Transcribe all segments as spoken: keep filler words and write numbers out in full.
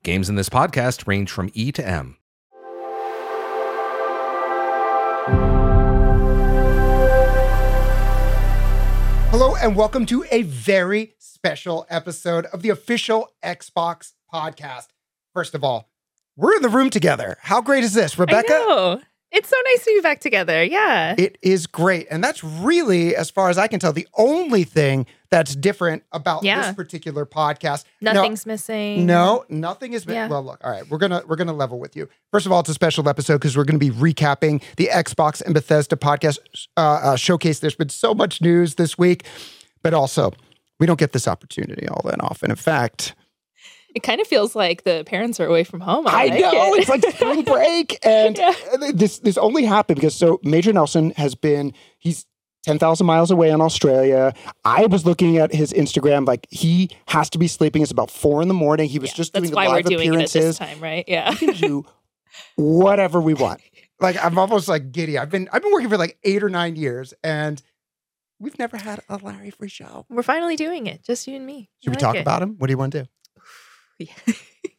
Games in this podcast range from E to M. Hello and welcome to a very special episode of the official Xbox podcast. First of all, we're in the room together. How great is this, Rebecca? I know. It's so nice to be back together. Yeah. It is great. And that's really, as far as I can tell, the only thing that's different about Yeah. this particular podcast. Nothing's no, missing. No, nothing is. Yeah. Well, look, all right, we're gonna we're gonna level with you. First of all, it's a special episode because we're gonna be recapping the Xbox and Bethesda podcast uh, uh, showcase. There's been so much news this week, but also we don't get this opportunity all that often. In fact, It kind of feels like the parents are away from home. I, I like know it. it's like spring break, and Yeah. this this only happened because so Major Nelson has been he's ten thousand miles away in Australia. I was looking at his Instagram, like he has to be sleeping. It's about four in the morning. He was Yeah, just that's doing the why live we're doing it at appearances. this time, right? Yeah. We can do whatever we want. Like I'm almost like giddy. I've been I've been working for like eight or nine years, and we've never had a Larry free show. We're finally doing it. Just you and me. Should I we like talk it. about him? What do you want to do? Yeah.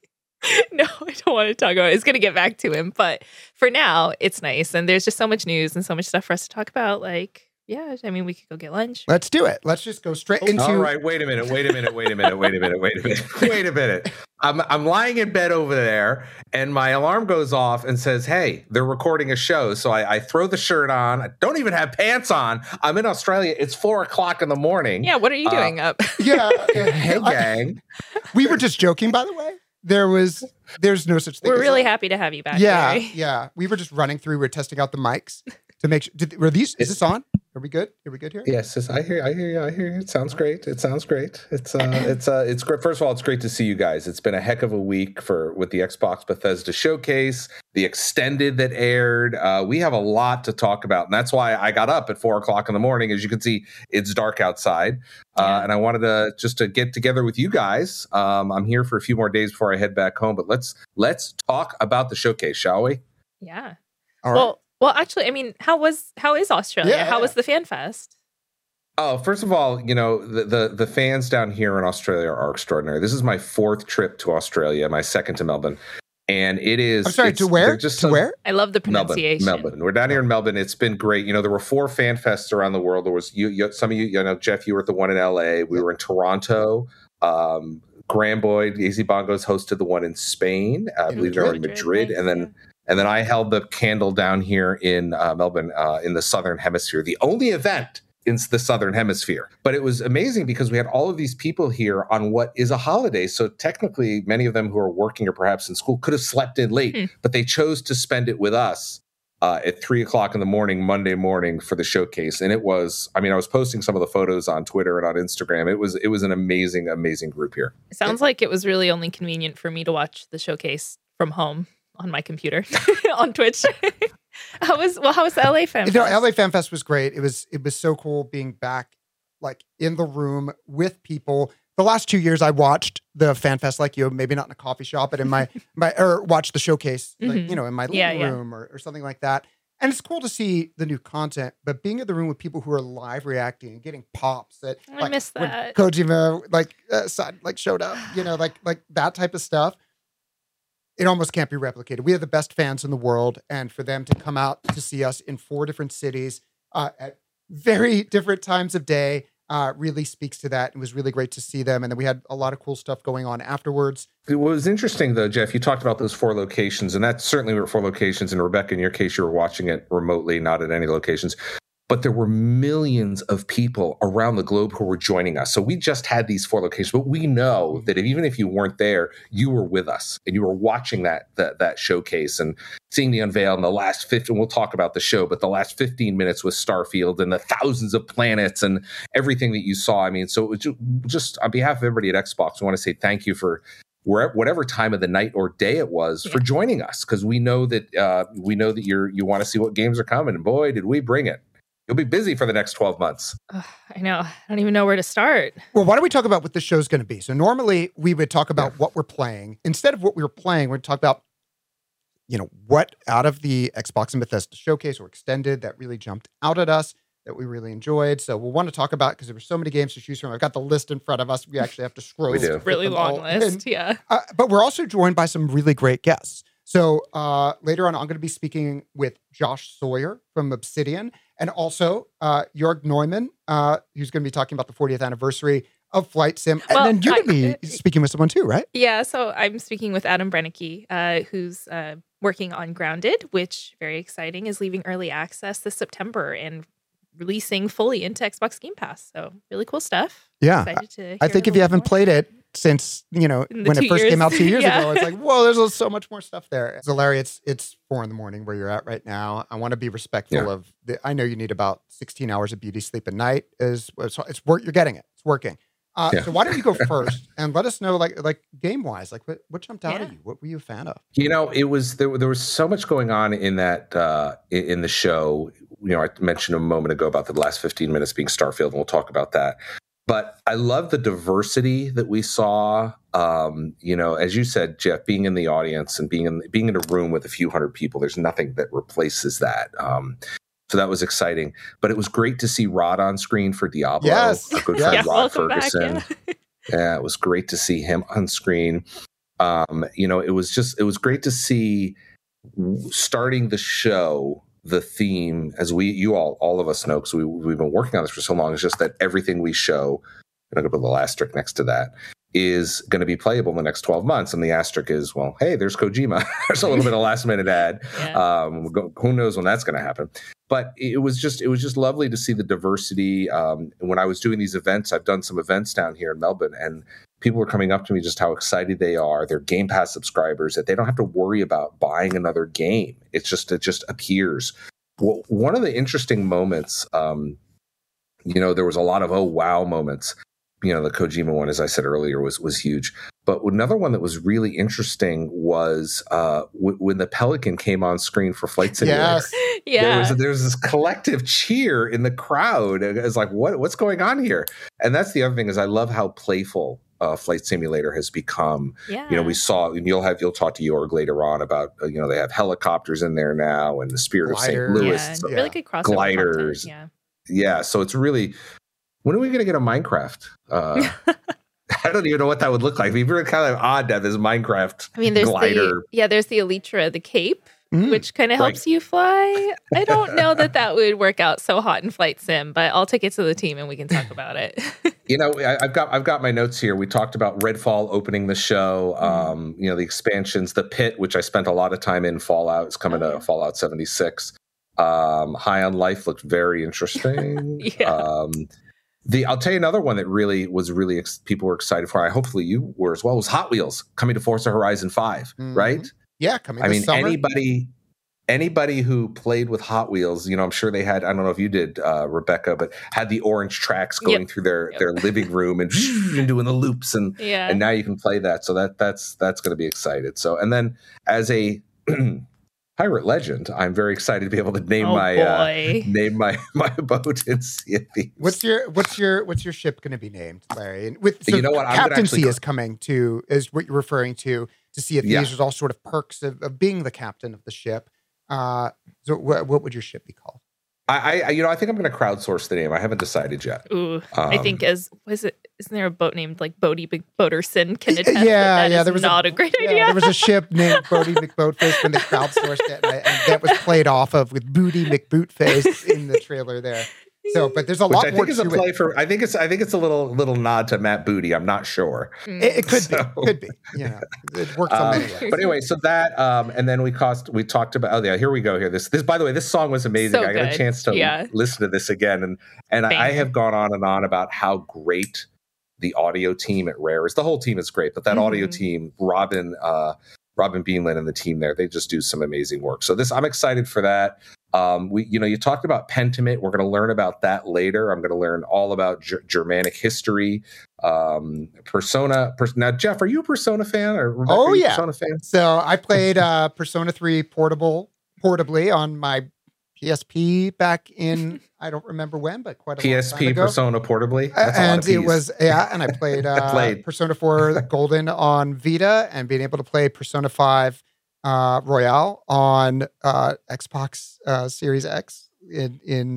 No, I don't want to talk about it. It's going to get back to him. But for now, it's nice. And there's just so much news and so much stuff for us to talk about. Like, yeah, I mean, we could go get lunch. Let's do it. Let's just go straight into. All right, wait a minute, wait a minute, wait a minute, wait a minute, wait a minute, wait a minute. I'm I'm lying in bed over there, and my alarm goes off and says, "Hey, they're recording a show." So I, I throw the shirt on. I don't even have pants on. I'm in Australia. It's four o'clock in the morning. Yeah, what are you Uh, doing up? Yeah. Hey, I- gang. we were just joking, by the way. There was, there's no such thing. We're as really a- happy to have you back. Yeah, Larry. yeah. We were just running through. We are testing out the mics to make sure. Did, were these? Is this on? Are we good? Are we good here? Yes, yes, I hear, I hear you, I hear you. It sounds great. It sounds great. It's, uh, it's, uh, it's great. First of all, it's great to see you guys. It's been a heck of a week for with the Xbox Bethesda showcase, the extended that aired. Uh, we have a lot to talk about, and that's why I got up at four o'clock in the morning. As you can see, it's dark outside, uh, Yeah. and I wanted to just to get together with you guys. Um, I'm here for a few more days before I head back home, but let's let's talk about the showcase, shall we? Yeah. All right. Well, well, actually, I mean, how was how is Australia? Yeah, how yeah. was the Fan Fest? Oh, first of all, you know, the, the the fans down here in Australia are extraordinary. This is my fourth trip to Australia, my second to Melbourne. And it is I'm sorry. it's- To where? they're Just to so- where? I love the Melbourne, pronunciation. Melbourne. We're down here in Melbourne. It's been great. You know, there were four fan fests around the world. There was you, you some of you, you know, Jeff, you were at the one in L A. We were in Toronto. Um, Graham Boyd, Easy Bongos hosted the one in Spain. I In believe they were in Madrid, Madrid, nice, and then. yeah. And then I held the candle down here in uh, Melbourne, uh, in the Southern Hemisphere, the only event in the Southern Hemisphere. But it was amazing because we had all of these people here on what is a holiday. So technically, many of them who are working or perhaps in school could have slept in late, Hmm. but they chose to spend it with us uh, at three o'clock in the morning, Monday morning for the showcase. And it was, I mean, I was posting some of the photos on Twitter and on Instagram. It was, it was an amazing, amazing group here. It sounds like it was really only convenient for me to watch the showcase from home on my computer on Twitch. How was well? How was the L A Fan You know, Fest? L A Fan Fest was great. It was it was so cool being back, like in the room with people. The last two years, I watched the Fan Fest like you, maybe not in a coffee shop, but in my my or watched the showcase, like, Mhm. you know, in my living Yeah, yeah. room or, or something like that. And it's cool to see the new content, but being in the room with people who are live reacting and getting pops that I like, miss when that. Kojima like uh, side, like showed up, you know, like like that type of stuff. It almost can't be replicated. We have the best fans in the world, and for them to come out to see us in four different cities uh, at very different times of day uh, really speaks to that. It was really great to see them, and then we had a lot of cool stuff going on afterwards. It was interesting, though, Jeff. You talked about those four locations, and that certainly were four locations. And Rebecca, in your case, you were watching it remotely, not at any locations. But there were millions of people around the globe who were joining us. So we just had these four locations, but we know that if, even if you weren't there, you were with us and you were watching that that, that showcase and seeing the unveil in the last fifteen. We'll talk about the show, but the last fifteen minutes with Starfield and the thousands of planets and everything that you saw. I mean, so it was ju- just on behalf of everybody at Xbox, I want to say thank you for wherever, whatever time of the night or day it was, Yeah. for joining us, because we know that uh, we know that you're you want to see what games are coming, and boy, did we bring it. You'll be busy for the next twelve months. Ugh, I know. I don't even know where to start. Well, why don't we talk about what the show's going to be? So normally we would talk about what we're playing. Instead of what we were playing, we'd talk about, you know, what out of the Xbox and Bethesda showcase or extended that really jumped out at us. that we really enjoyed. So we'll want to talk about because there were so many games to choose from. I've got the list in front of us. We actually have to scroll. We do. to fit Really them long all list. in. Yeah. Uh, but we're also joined by some really great guests. So uh, later on, I'm going to be speaking with Josh Sawyer from Obsidian, and also uh, Jörg Neumann, uh, who's going to be talking about the fortieth anniversary of Flight Sim. And Well, then you're going I- to be speaking with someone too, right? Yeah, so I'm speaking with Adam Brennicky, uh, who's uh, working on Grounded, which, very exciting, is leaving early access this September and releasing fully into Xbox Game Pass. So really cool stuff. Yeah. Excited to I hear think a if you little haven't more. played it since, you know, In the when it two first years. came out two years Yeah. ago, it's like, whoa, there's so much more stuff there. So Larry, it's it's four in the morning where you're at right now. I want to be respectful Yeah. of the, I know you need about sixteen hours of beauty sleep a night. Is it's, it's work. You're getting it. It's working. Uh, Yeah. So why don't you go first and let us know, like like game wise, like what, what jumped out Yeah. at you? What were you a fan of? You know, it was there. There was so much going on in that uh, in, in the show. You know, I mentioned a moment ago about the last fifteen minutes being Starfield, and we'll talk about that. But I love the diversity that we saw. Um, you know, as you said, Jeff, being in the audience and being in being in a room with a few hundred people, there's nothing that replaces that. Um, so that was exciting. But it was great to see Rod on screen for Diablo. Yes. Our good Yes. friend Yeah, Rod welcome back. Ferguson. Yeah. Yeah, it was great to see him on screen. Um, you know, it was just it was great to see w- starting the show. The theme, as we, you all, all of us know, because we we've been working on this for so long, is just that everything we show, and I'm going to put the asterisk next to that, is going to be playable in the next twelve months. And the asterisk is, well, hey, there's Kojima. There's a little bit of last minute ad. Yeah. Um, go- who knows when that's going to happen? But it was just it was just lovely to see the diversity. Um, when I was doing these events, I've done some events down here in Melbourne, and people were coming up to me just how excited they are. They're Game Pass subscribers that they don't have to worry about buying another game. It's just it just appears. Well, one of the interesting moments, um, you know, there was a lot of oh wow moments. You know, the Kojima one, as I said earlier, was was huge. But another one that was really interesting was uh, w- when the Pelican came on screen for Flight Simulator. Yes. Yeah. There was there was this collective cheer in the crowd. It's like, what what's going on here? And that's the other thing is I love how playful uh, Flight Simulator has become. yeah. You know, we saw, and you'll have you'll talk to Jorg later on about uh, you know they have helicopters in there now, and the Spirit Gliders. of Saint Louis. yeah. So- Yeah. Really good crossover Gliders. content, yeah, so it's really. When are we going to get a Minecraft? Uh, I don't even know what that would look like. It'd be really kind of odd to have this Minecraft I mean, there's glider. the yeah, there's the Elytra, the cape, Mm. which kind of Right. helps you fly. I don't know that that would work out so hot in Flight Sim, but I'll take it to the team and we can talk about it. You know, I, I've got I've got my notes here. We talked about Redfall opening the show. Um, you know, the expansions, the Pit, which I spent a lot of time in. Fallout is coming Oh, to yeah. Fallout seventy-six. Um, High on Life looked very interesting. Yeah. Um, the I'll tell you another one that really was really ex- people were excited for. I hopefully you were as well. Was Hot Wheels coming to Forza Horizon five, Mhm. right? Yeah, coming I this mean, summer. anybody anybody who played with Hot Wheels, you know, I'm sure they had. I don't know if you did, uh, Rebecca, but had the orange tracks going Yep. through their Yep. their living room and, and doing the loops, and yeah. and now you can play that. So that that's that's going to be excited. So and then as a pirate legend, I'm very excited to be able to name oh my uh, boy. name my my boat in Sea of Thieves. What's your what's your what's your ship going to be named, Larry? And with so You know what? I'm gonna captaincy actually- is coming to is what you're referring to to see if Yeah. these are all sort of perks of, of being the captain of the ship. Uh, so what what would your ship be called? I, I you know I think I'm going to crowdsource the name. I haven't decided yet. Ooh, I Um, think as was it? Isn't there a boat named like Bodie Boaterson? Can Y- attest that yeah, that yeah, is there was a- not a, great Yeah, idea. there was a ship named Bodie McBoatface when they crowdsourced it, and, I, and that was played off of with Booty McBootface in the trailer there. So, but there's a Which lot I more think is to a play it. for. I think it's. I think it's a little little nod to Matt Booty. I'm not sure. Mm. It, it could So- be, could be. You know, it works on Um, many ways. but anyway, so that um, and then we cost we talked about. Oh yeah, here we go. Here this this. By the way, this song was amazing. So I got a good. chance to Yeah. listen to this again, and and I, I Banger. have gone on and on about how great the audio team at Rare is. The whole team is great, but that audio Mhm. team, Robin, uh, Robin Beanland and the team there, they just do some amazing work. So this, I'm excited for that. Um, we, you know, you talked about Pentiment. We're going to learn about that later. I'm going to learn all about Ger- Germanic history, um, Persona. Per- now, Jeff, are you a Persona fan? Or Rebecca, Oh, are you a yeah. Persona fan. So I played uh, Persona three portable portably on my P S P back in I don't remember when, but quite a long time P S P ago. Persona portably. Uh, That's a lot and of it Ps. was yeah, and I played, uh, played. Persona four Golden on Vita, and being able to play Persona five uh, Royale on uh, Xbox uh, Series X in in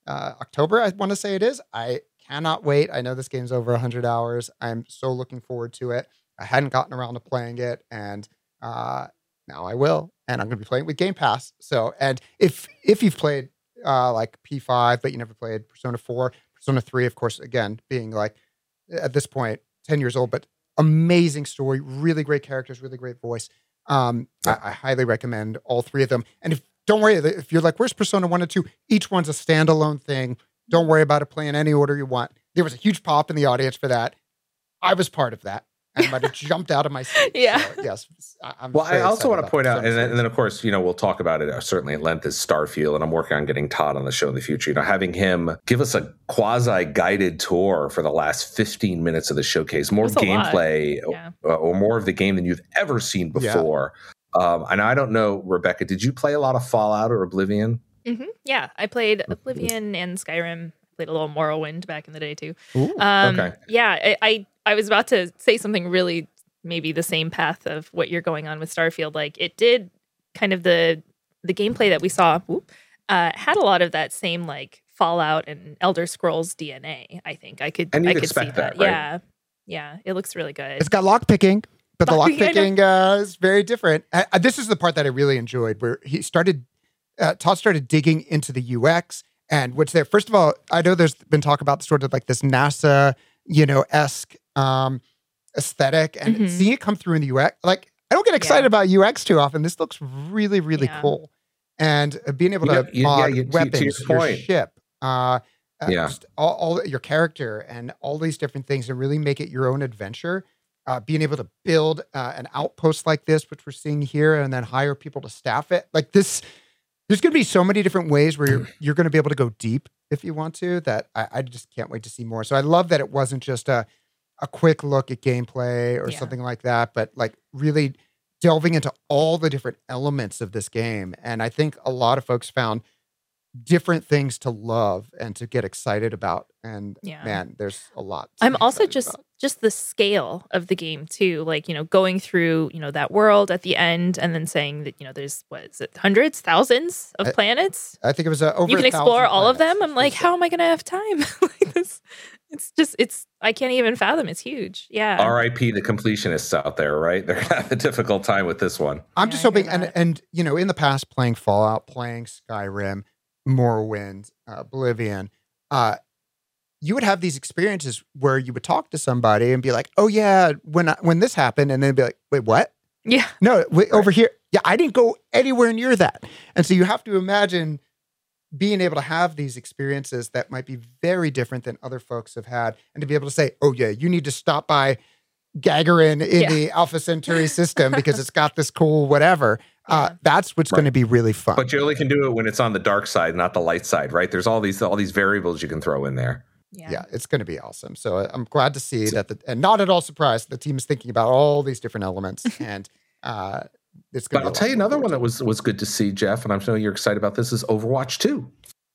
uh, October, I want to say it is. I cannot wait. I know this game's over one hundred hours. I'm so looking forward to it. I hadn't gotten around to playing it, and uh, now I will. And I'm going to be playing with Game Pass. So, and if if you've played uh, like P five, but you never played Persona four, Persona three, of course, again, being like at this point ten years old, but amazing story, really great characters, really great voice. Um, I, I highly recommend all three of them. And if don't worry, if you're like, where's Persona one and two? Each one's a standalone thing. Don't worry about it. Play in any order you want. There was a huge pop in the audience for that. I was part of that. I might have jumped out of my seat. Yeah. So, yes. I'm well, I also want to point out, and then, series. and then of course, you know, we'll talk about it uh, certainly at length is Starfield, and I'm working on getting Todd on the show in the future. You know, having him give us a quasi-guided tour for the last fifteen minutes of the showcase, more gameplay yeah. or, or more of the game than you've ever seen before. Yeah. Um, and I don't know, Rebecca, did you play a lot of Fallout or Oblivion? Mm-hmm. Yeah, I played Oblivion and Skyrim. Played a little Morrowind back in the day too. Ooh, um, okay. Yeah, I, I I was about to say something really maybe the same path of what you're going on with Starfield. Like it did kind of the the gameplay that we saw whoop, uh, had a lot of that same like Fallout and Elder Scrolls D N A. I think I could and I you'd could see expect that. that right? Yeah, yeah, it looks really good. It's got lock picking, but the lock I know. picking uh, is very different. I, I, this is the part that I really enjoyed, where he started, uh, Todd started digging into the U X. And what's there? First of all, I know there's been talk about sort of like this NASA, you know, esque um, aesthetic, and Mhm. seeing it come through in the U X. Like, I don't get excited Yeah. about U X too often. This looks really, really Yeah. cool, and uh, being able to Yeah, yeah, mod yeah, to- to weapons, your your, point. ship, uh, uh, Yeah. just all, all your character, and all these different things, and really make it your own adventure. Uh, being able to build uh, an outpost like this, which we're seeing here, and then hire people to staff it, like this. There's going to be so many different ways where you're, you're going to be able to go deep if you want to, that I, I just can't wait to see more. So I love that it wasn't just a, a quick look at gameplay or Yeah. something like that, but like really delving into all the different elements of this game. And I think a lot of folks found different things to love and to get excited about. And Yeah. man, there's a lot. to I'm be also excited just about. just the scale of the game too, like you know, going through you know that world at the end, and then saying that you know there's what is it, hundreds, thousands of I- planets. I think it was uh, over You can a explore thousand all of them. planets. I'm like, It was, how am I going to have time? like this, it's just it's I can't even fathom. It's huge. Yeah. R I P the completionists out there, right? They're going to have a difficult time with this one. I'm Yeah, just I hear hoping, and that. and you know, in the past, playing Fallout, playing Skyrim, Morrowind, uh, Oblivion, uh, you would have these experiences where you would talk to somebody and be like, "Oh yeah, when I, when this happened," and then be like, "Wait, what? Yeah. No, wait, over here, yeah, I didn't go anywhere near that." And so you have to imagine being able to have these experiences that might be very different than other folks have had, and to be able to say, "Oh yeah, you need to stop by Gagarin in Yeah. the Alpha Centauri system because it's got this cool whatever." Uh, Yeah. that's what's Right. going to be really fun. But you only can do it when it's on the dark side, not the light side, right? There's all these all these variables you can throw in there. Yeah. yeah, it's going to be awesome. So uh, I'm glad to see that, the, and not at all surprised, the team is thinking about all these different elements, and uh, it's going But to. I'll tell you another one that was was good to see, Jeff, and I'm sure you're excited about this is Overwatch two.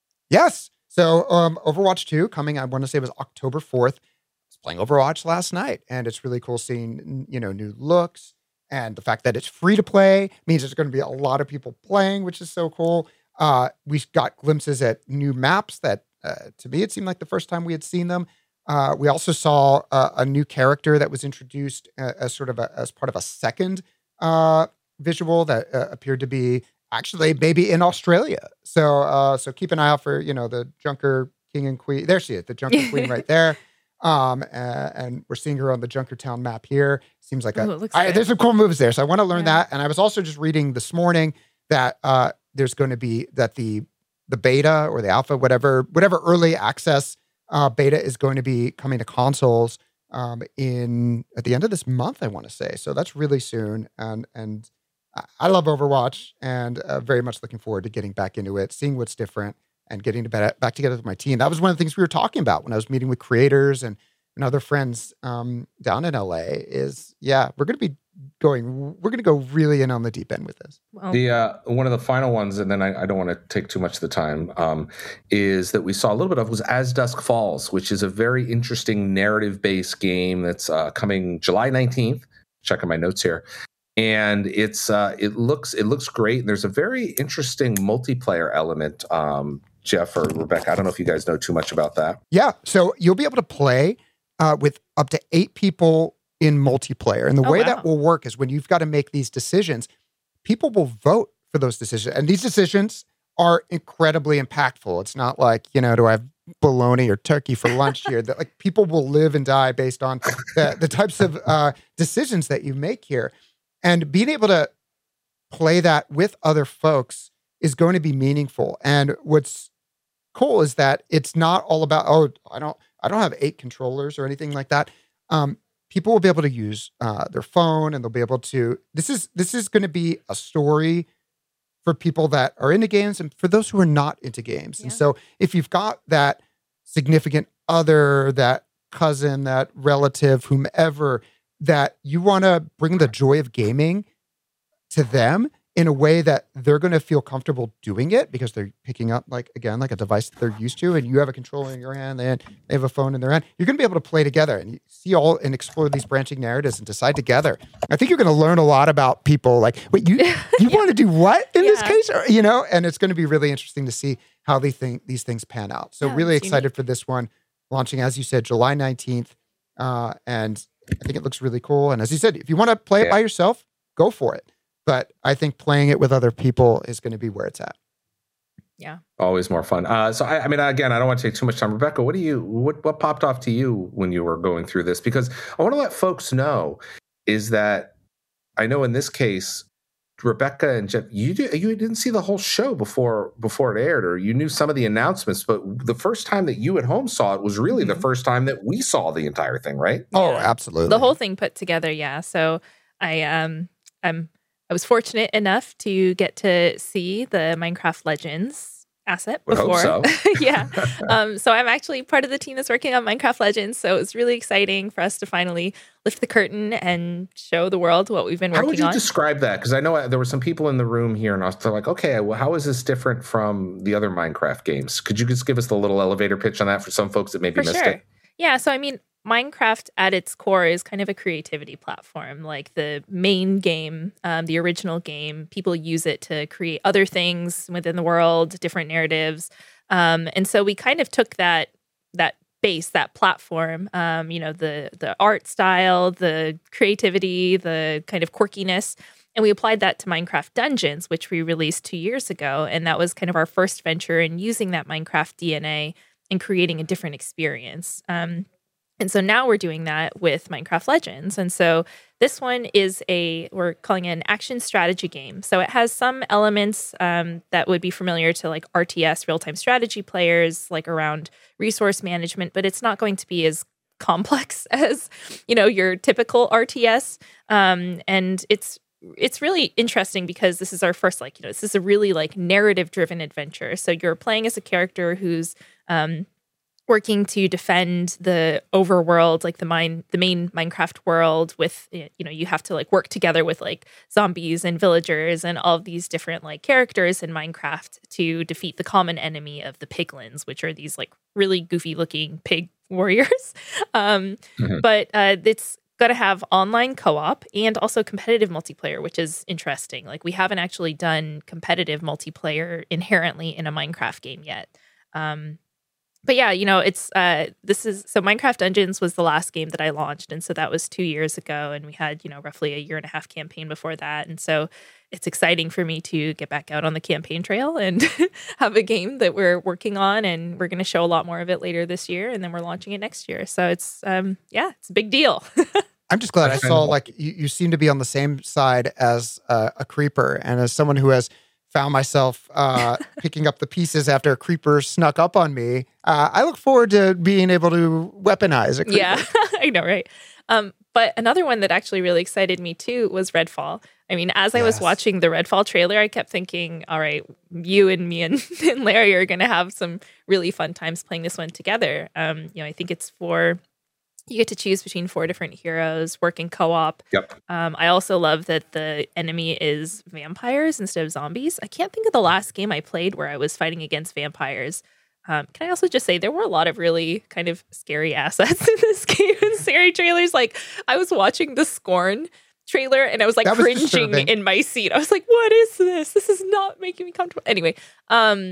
Yes. So um, Overwatch two coming, I want to say it was October fourth. I was playing Overwatch last night, and it's really cool seeing, you know, new looks, and the fact that it's free to play means there's going to be a lot of people playing, which is so cool. Uh, we got glimpses at new maps that, uh, to me, it seemed like the first time we had seen them. Uh, we also saw uh, a new character that was introduced uh, as sort of a, as part of a second uh, visual that uh, appeared to be actually maybe in Australia. So uh, so keep an eye out for, you know, the Junker King and Queen. There she is, the Junker Queen right there. Um, uh, and we're seeing her on the Junkertown map here. Seems like a, Ooh, it looks I, good. there's some cool moves there. So I want to learn Yeah. that. And I was also just reading this morning that uh, there's going to be that the the beta or the alpha, whatever, whatever early access uh, beta is going to be coming to consoles um, in at the end of this month, I want to say. So that's really soon. And and I- I love Overwatch, and uh, very much looking forward to getting back into it, seeing what's different, and getting to back, back together with my team. That was one of the things we were talking about when I was meeting with creators and, and other friends um, down in L A. Is yeah, we're going to be going. We're going to go really in on the deep end with this. Well, The uh, one of the final ones, and then I, I don't want to take too much of the time, um, is that we saw a little bit of was As Dusk Falls, which is a very interesting narrative-based game that's uh, coming July nineteenth. Checking my notes here, and it's uh, it looks it looks great. And there's a very interesting multiplayer element um, Jeff or Rebecca. I don't know if you guys know too much about that. Yeah. So you'll be able to play uh, with up to eight people in multiplayer. And the Oh, way wow. that will work is when you've got to make these decisions, people will vote for those decisions. And these decisions are incredibly impactful. It's not like, you know, do I have bologna or turkey for lunch here? That like people will live and die based on the, the types of uh, decisions that you make here. And being able to play that with other folks is going to be meaningful. And what's cool is that it's not all about, oh, I don't, I don't have eight controllers or anything like that. Um, people will be able to use uh, their phone, and they'll be able to. This is this is going to be a story for people that are into games and for those who are not into games. Yeah. And so, if you've got that significant other, that cousin, that relative, whomever, that you want to bring the joy of gaming to them in a way that they're going to feel comfortable doing it because they're picking up, like, again, like a device that they're used to, and you have a controller in your hand, and they have a phone in their hand, you're going to be able to play together and you see all and explore these branching narratives and decide together. I think you're going to learn a lot about people. Like, wait, you you Yeah. want to do what in this Yeah. case? Or, you know, and it's going to be really interesting to see how they think these things pan out. So Yeah, really it's excited unique. for this one, launching, as you said, July nineteenth. Uh, and I think it looks really cool. And as you said, if you want to play it Yeah. by yourself, go for it. But I think playing it with other people is going to be where it's at. Yeah. Always more fun. Uh, so I, I mean, again, I don't want to take too much time. Rebecca, what do you what what popped off to you when you were going through this? Because I want to let folks know is that I know in this case, Rebecca and Jeff, you did, you didn't see the whole show before before it aired, or you knew some of the announcements, but the first time that you at home saw it was really the first time that we saw the entire thing, right? Oh, Yeah. absolutely. The whole thing put together, yeah. So I um I'm I was fortunate enough to get to see the Minecraft Legends asset Would hope before. so. Yeah. Um, so I'm actually part of the team that's working on Minecraft Legends. So it's really exciting for us to finally lift the curtain and show the world what we've been How working would you on. describe that? Because I know there were some people in the room here, and I was they're like, okay, well, how is this different from the other Minecraft games? Could you just give us the little elevator pitch on that for some folks that maybe For missed sure. it? Yeah. So, I mean, Minecraft at its core is kind of a creativity platform. Like the main game, um, the original game, people use it to create other things within the world, different narratives. Um, and so we kind of took that that base, that platform, um, you know, the the art style, the creativity, the kind of quirkiness, and we applied that to Minecraft Dungeons, which we released two years ago. And that was kind of our first venture in using that Minecraft D N A and creating a different experience. Um, And so now we're doing that with Minecraft Legends. And so this one is a, we're calling it an action strategy game. So it has some elements um, that would be familiar to like R T S, real-time strategy players, like around resource management, but it's not going to be as complex as, you know, your typical R T S. Um, and it's it's really interesting because this is our first, like, you know, this is a really like narrative-driven adventure. So you're playing as a character who's um, working to defend the overworld, like the mine, the main Minecraft world with, you know, you have to like work together with like zombies and villagers and all of these different like characters in Minecraft to defeat the common enemy of the piglins, which are these like really goofy looking pig warriors. Um, Mhm. But uh, it's got to have online co-op and also competitive multiplayer, which is interesting. Like we haven't actually done competitive multiplayer inherently in a Minecraft game yet. Um, But yeah, you know, it's uh, this is so Minecraft Dungeons was the last game that I launched, and so that was two years ago, and we had, you know, roughly a year and a half campaign before that, and so it's exciting for me to get back out on the campaign trail and have a game that we're working on, and we're going to show a lot more of it later this year, and then we're launching it next year. So it's um, yeah, it's a big deal. I'm just glad I That's saw kind of- like you, you seem to be on the same side as uh, a creeper, and as someone who has found myself uh, picking up the pieces after a creeper snuck up on me, uh, I look forward to being able to weaponize a creeper. Yeah, I know, right? Um, but another one that actually really excited me too was Redfall. I mean, as I was Yes. watching the Redfall trailer, I kept thinking, all right, you and me and, and Larry are going to have some really fun times playing this one together. Um, you know, I think it's for, you get to choose between four different heroes, working co-op. Yep. Um, I also love that the enemy is vampires instead of zombies. I can't think of the last game I played where I was fighting against vampires. Um, can I also just say there were a lot of really kind of scary assets in this game and scary trailers? Like I was watching the Scorn trailer and I was like That was cringing disturbing. in my seat. I was like, what is this? This is not making me comfortable. Anyway, um,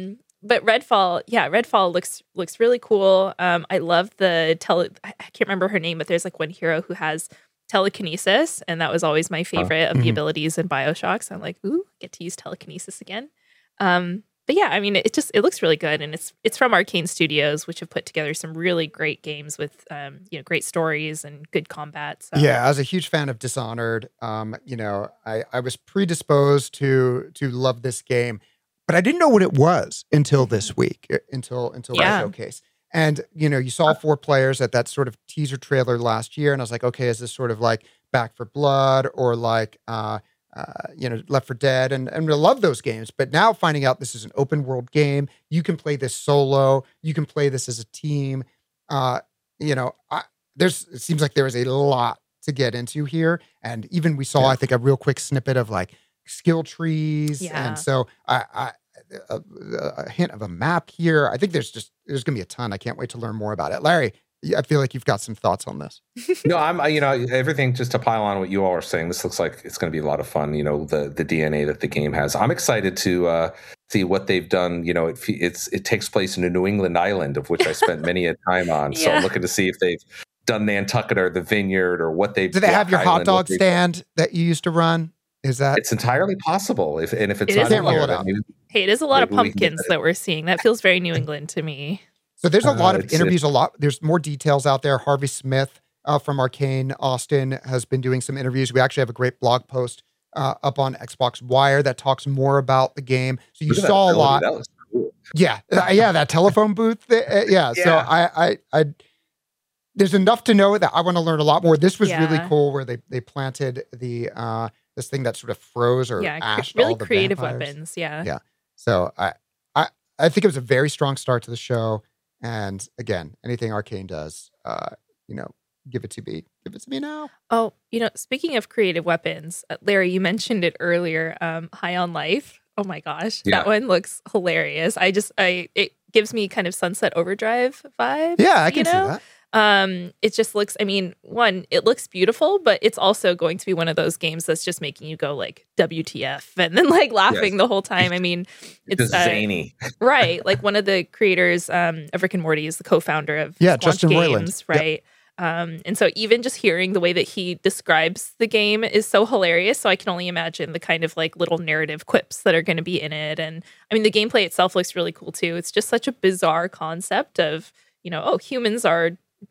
but Redfall, yeah, Redfall looks looks really cool. Um, I love the tele. I can't remember her name, but there's like one hero who has telekinesis, and that was always my favorite of the Mhm. abilities in BioShock. So I'm like, ooh, get to use telekinesis again. Um, but yeah, I mean, it just it looks really good, and it's it's from Arcane Studios, which have put together some really great games with um, you know, great stories and good combat. So. Yeah, I was a huge fan of Dishonored. Um, you know, I, I was predisposed to to love this game, but I didn't know what it was until this week, uh, until until Yeah. the showcase. And you know, you saw four players at that sort of teaser trailer last year, and I was like, okay, is this sort of like Back for Blood or like uh, uh, you know, Left four Dead? And and I love those games, but now finding out this is an open world game, you can play this solo, you can play this as a team. Uh, you know, I, there's it seems like there is a lot to get into here, and even we saw, Yeah. I think, a real quick snippet of like skill trees, Yeah. and so I. I a, a hint of a map here. I think there's just there's gonna be a ton. I can't wait to learn more about it. Larry, I feel like you've got some thoughts on this. No, I'm, I- you know, everything just to pile on what you all are saying. This looks like it's going to be a lot of fun. You know, the the D N A that the game has. I'm excited to uh, see what they've done. You know, it, it's it takes place in a New England island, of which I spent many a time on. So Yeah. I'm looking to see if they've done Nantucket or the Vineyard or what they've. Do they have your hot Island, what dog they've- stand that you used to run? Is that It's entirely possible. If and if it's It not is in roll here, it then out. maybe- Hey, it is a lot of Maybe we can get pumpkins that. that we're seeing. That feels very New England to me. so? There's a lot Uh, of it's- interviews. A lot. There's more details out there. Harvey Smith uh, from Arcane Austin has been doing some interviews. We actually have a great blog post uh, up on Xbox Wire that talks more about the game. So you Look at that saw a ability. lot. That was cool. Yeah, uh, yeah, that telephone booth. th- uh, yeah. So Yeah. I, I, I, there's enough to know that I want to learn a lot more. This was really Yeah. cool, where they they planted the uh this thing that sort of froze or Yeah, cre- ashed really all the creative vampires. weapons. Yeah. Yeah. So I, I, I think it was a very strong start to the show. And again, anything Arcane does, uh, you know, give it to me. Give it to me now. Oh, you know, speaking of creative weapons, uh, Larry, you mentioned it earlier. Um, High on Life. Oh my gosh, Yeah. that one looks hilarious. I just, I, it gives me kind of Sunset Overdrive vibes. Yeah, I you can see know? that. Um, it just looks, I mean, one, it looks beautiful, but it's also going to be one of those games that's just making you go like W T F and then like laughing Yes. the whole time. I mean, It's it's just uh, zany. right. Like one of the creators um, of Rick and Morty is the co-founder of Yeah, Squanch Justin Roiland. Games, Yep. right? Um, and so even just hearing the way that he describes the game is so hilarious. So I can only imagine the kind of like little narrative quips that are going to be in it. And I mean, the gameplay itself looks really cool too. It's just such a bizarre concept of, you know, oh, humans are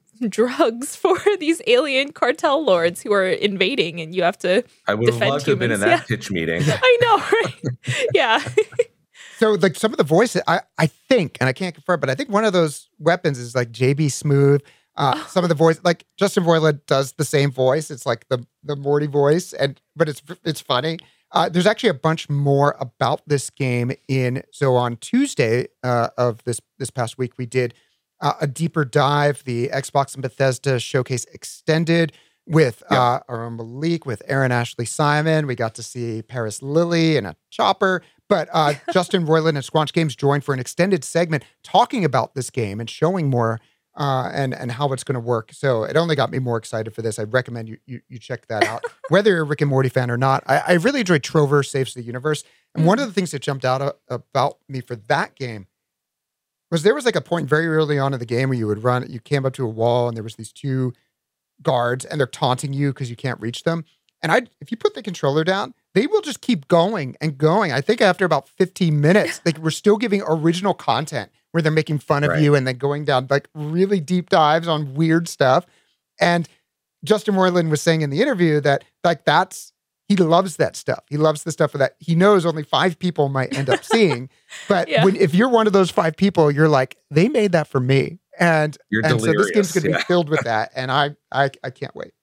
drugs for these alien cartel lords who are invading, and you have to. I would have defend loved to have been in humans, that pitch meeting. I know, right? Yeah. So like some of the voices, I, I think, and I can't confirm, but I think one of those weapons is like J B Smooth. Uh, Oh. Some of the voice, like Justin Roiland does the same voice. It's like the the Morty voice, and but it's it's funny. Uh, there's actually a bunch more about this game in. So on Tuesday uh, of this this past week, we did uh, a deeper dive, the Xbox and Bethesda Showcase Extended with Yeah. uh, our own Malik, with Aaron Ashley Simon. We got to see Paris Lilly and a chopper. But uh, Justin Roiland and Squanch Games joined for an extended segment talking about this game and showing more uh, and and how it's going to work. So it only got me more excited for this. I recommend you you, you check that out, whether you're a Rick and Morty fan or not. I, I really enjoyed Trover Saves the Universe, and one of the things that jumped out a, about me for that game was there was like a point very early on in the game where you would run, you came up to a wall, and there was these two guards, and they're taunting you because you can't reach them. And I, if you put the controller down, they will just keep going and going. I think after about fifteen minutes, they were still giving original content where they're making fun of Right. you and then going down like really deep dives on weird stuff. And Justin Roiland was saying in the interview that like that's, he loves that stuff. He loves the stuff that he knows only five people might end up seeing. But Yeah. when, if you're one of those five people, you're like, they made that for me. And, You're and so this game's delirious, going to yeah. be filled with that. And I, I, I can't wait.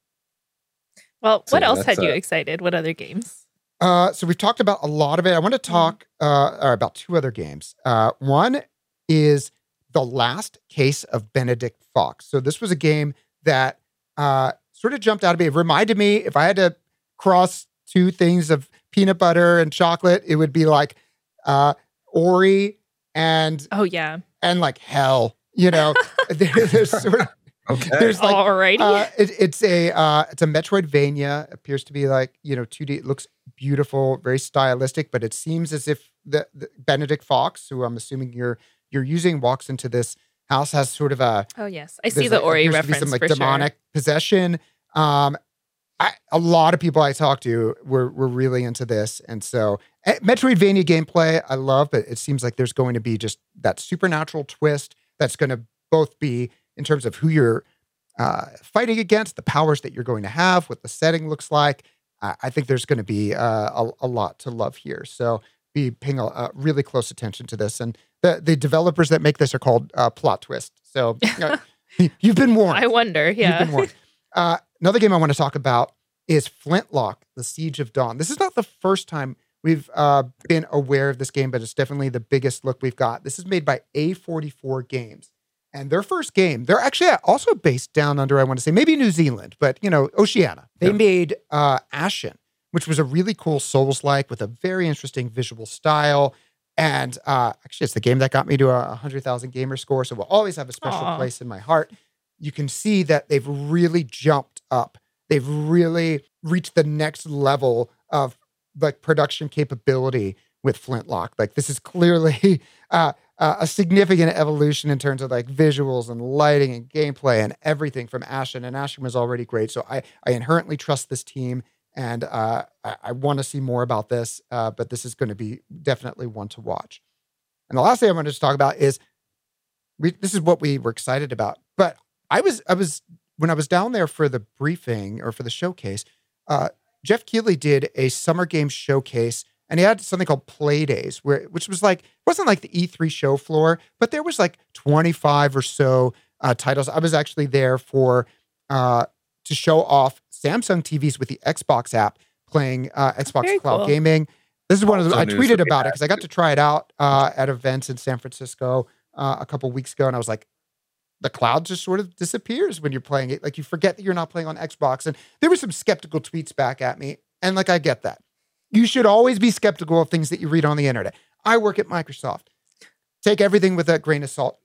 Well, So what else that's, had you uh, excited? What other games? Uh, so we've talked about a lot of it. I want to talk uh, or about two other games. Uh, one is The Last Case of Benedict Fox. So this was a game that uh, sort of jumped out at me. It reminded me, if I had to cross two things of peanut butter and chocolate, it would be like uh, Ori and Oh yeah. and like hell. You know, There- there's sort of Okay. There's like, Alrighty. uh, it, it's a uh, it's a Metroidvania. Appears to be like, you know, two D. It looks beautiful, very stylistic, but it seems as if the, the Benedict Fox, who I'm assuming you're you're using, walks into this house, has sort of a Oh yes, I see there's the like- Ori appears to be reference some like for demonic possession. Um, I, a lot of people I talked to were were really into this, and so eh, Metroidvania gameplay I love, but it seems like there's going to be just that supernatural twist that's going to both be in terms of who you're uh, fighting against, the powers that you're going to have, what the setting looks like. I, I think there's going to be uh, a, a lot to love here. So be paying a, a really close attention to this. And the the developers that make this are called uh, Plot Twist. So you know, you've been warned. I wonder. Yeah. You've been warned. Uh, another game I want to talk about is Flintlock, The Siege of Dawn. This is not the first time we've uh, been aware of this game, but it's definitely the biggest look we've got. This is made by A forty-four Games. And their first game, they're actually also based down under, I want to say, maybe New Zealand, but, you know, Oceania. They Yeah. made uh, Ashen, which was a really cool Souls-like with a very interesting visual style. And uh, actually, it's the game that got me to a one hundred thousand gamer score, so will always have a special Aw. place in my heart. You can see that they've really jumped up. They've really reached the next level of like production capability with Flintlock. Like this is clearly uh, uh, a significant evolution in terms of like visuals and lighting and gameplay and everything from Ashen. And Ashen was already great, so I I inherently trust this team, and uh, I, I want to see more about this. Uh, but this is going to be definitely one to watch. And the last thing I wanted to talk about is we. This is what we were excited about, but I was I was when I was down there for the briefing or for the showcase. Uh, Jeff Keighley did a summer game showcase, and he had something called Play Days, where which was like it wasn't like the E three show floor, but there was like twenty-five or so uh, titles. I was actually there for uh, to show off Samsung T Vs with the Xbox app playing uh, Xbox Very Cloud cool. Gaming. This is one of the Also I news tweeted that we about it had. because I got to try it out uh, at events in San Francisco uh, a couple weeks ago, and I was like, the cloud just sort of disappears when you're playing it. Like you forget that you're not playing on Xbox. And there were some skeptical tweets back at me. And like, I get that. You should always be skeptical of things that you read on the internet. I work at Microsoft. Take everything with a grain of salt.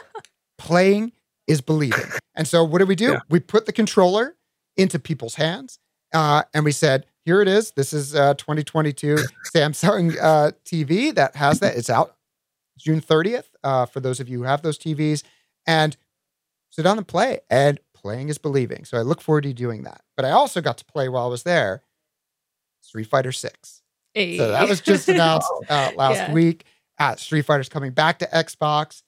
Playing is believing. And so what did we do? Yeah. We put the controller into people's hands. Uh, and we said, here it is. This is uh, twenty twenty-two Samsung uh, T V that has that. It's out June thirtieth uh, for those of you who have those T Vs. And sit down and play, and playing is believing. So I look forward to doing that. But I also got to play while I was there Street Fighter six. Hey. So that was just announced uh, last Yeah. week. Uh, Street Fighter's coming back to Xbox.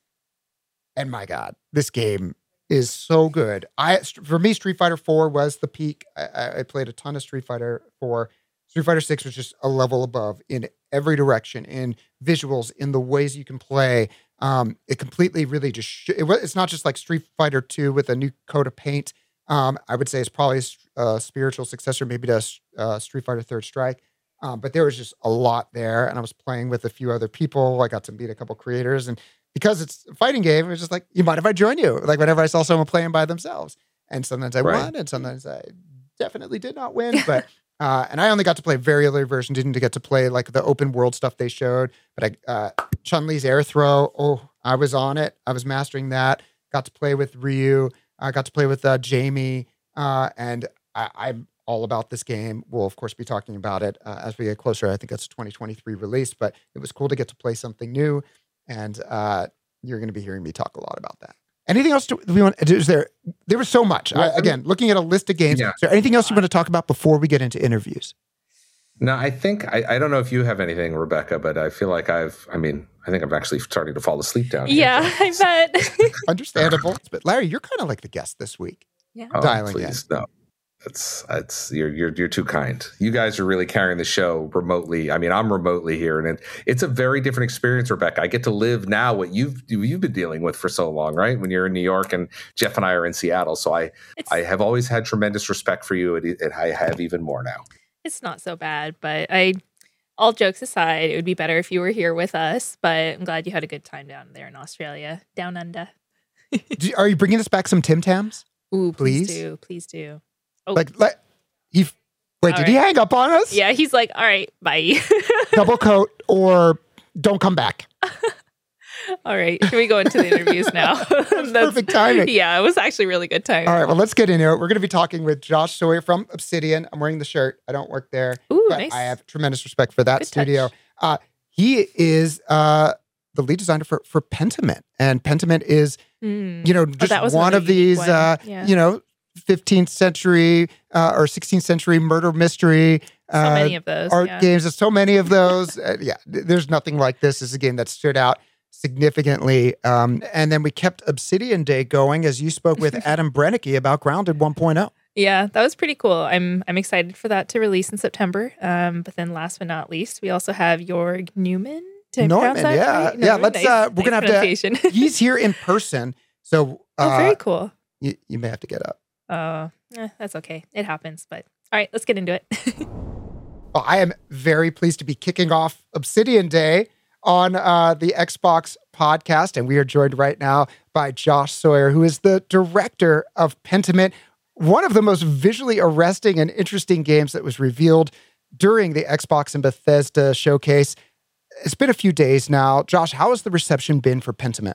And my God, this game is so good. I For me, Street Fighter four was the peak. I, I played a ton of Street Fighter four. Street Fighter six was just a level above in every direction, in visuals, in the ways you can play. Um, it completely really just, sh- it, wa- it's not just like Street Fighter two with a new coat of paint. Um, I would say it's probably a s- a spiritual successor, maybe to uh, Street Fighter Third Strike. Um, but there was just a lot there, and I was playing with a few other people. I got to meet a couple creators, and because it's a fighting game, it was just like, you mind if I join you? Like whenever I saw someone playing by themselves, and sometimes I Right. won, and sometimes I definitely did not win, but. Uh, and I only got to play very early version, didn't get to play like the open world stuff they showed. But I, uh, Chun-Li's air throw, oh, I was on it. I was mastering that. Got to play with Ryu. I got to play with uh, Jamie. Uh, and I, I'm all about this game. We'll, of course, be talking about it uh, as we get closer. I think that's a twenty twenty-three release, but it was cool to get to play something new. And uh, you're going to be hearing me talk a lot about that. Anything else do we want? Is there? There was so much. I, again, looking at a list of games. Yeah. Is there anything else you want to talk about before we get into interviews? No, I think I, I don't know if you have anything, Rebecca, but I feel like I've. I mean, I think I'm actually starting to fall asleep down here. Yeah, I bet. Understandable. But Larry, you're kind of like the guest this week. Yeah. Oh, Dialing please, no. It's it's you're you're you're too kind. You guys are really carrying the show remotely. I mean, I'm remotely here, and it, it's a very different experience, Rebecca. I get to live now what you've you've been dealing with for so long, right? When you're in New York and Jeff and I are in Seattle, so I It's, I have always had tremendous respect for you, and, and I have even more now. it's not so bad, but I, all jokes aside, it would be better if you were here with us. But I'm glad you had a good time down there in Australia, down under. Do- Are you bringing us back some Tim Tams? Ooh, please, Please? do, please do. Oh, Like, like he. Wait, All did he right. hang up on us? yeah, he's like, all right, bye. Double coat or don't come back. All right. Should we go into the interviews now? That's perfect timing. Yeah, it was actually really good timing. All right, well, let's get into it. We're going to be talking with Josh Sawyer from Obsidian. I'm wearing the shirt. I don't work there. Ooh, but nice. I have tremendous respect for that Good studio. touch. Uh, he is uh, the lead designer for, for Pentiment. And Pentiment is, Mm. you know, Oh, just that was one another of unique these, one. uh, Yeah. you know, fifteenth century uh, or sixteenth century murder mystery So uh, many of those. art yeah. games. There's so many of those. uh, yeah, th- there's nothing like this. This is a game that stood out significantly. Um, and then we kept Obsidian Day going as you spoke with Adam Brennicky about Grounded one point oh. Yeah, that was pretty cool. I'm I'm excited for that to release in September. Um, but then last but not least, we also have Jorg Newman. Did I pronounce Norman, that yeah. right? Yeah, Norman, let's, nice- uh, we're nice gonna have to- pronunciation. He's here in person. So oh, uh, very cool. you, you may have to get up. Uh, eh, that's okay. It happens. But all right, let's get into it. Well, I am very pleased to be kicking off Obsidian Day on uh, the Xbox podcast. And we are joined right now by Josh Sawyer, who is the director of Pentiment, one of the most visually arresting and interesting games that was revealed during the Xbox and Bethesda showcase. It's been a few days now. Josh, how has the reception been for Pentiment?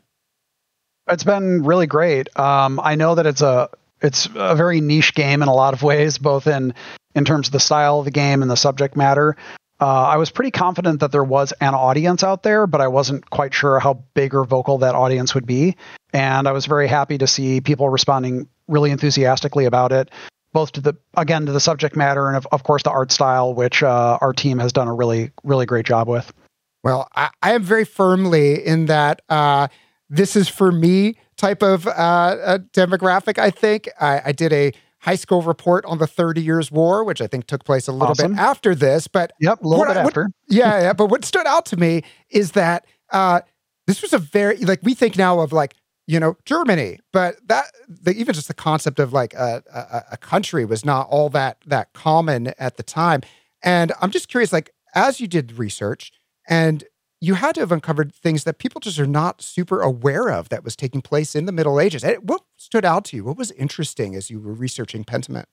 It's been really great. Um, I know that it's a it's a very niche game in a lot of ways, both in in terms of the style of the game and the subject matter. Uh, I was pretty confident that there was an audience out there, but I wasn't quite sure how big or vocal that audience would be. And I was very happy to see people responding really enthusiastically about it, both to the, again, to the subject matter and of, of course the art style, which uh, our team has done a really, really great job with. Well, I, I am very firmly in that uh, this is for me type of uh, uh, demographic, I think. I, I did a high school report on the thirty Years' War, which I think took place a little Awesome. bit after this. But Yep, a little what bit I- what- after. yeah, yeah. But what stood out to me is that uh, this was a very, like, we think now of like, you know, Germany, but that the, even just the concept of like a, a, a country was not all that that common at the time. And I'm just curious, like, as you did research, and you had to have uncovered things that people just are not super aware of that was taking place in the Middle Ages. And what stood out to you? What was interesting as you were researching Pentiment?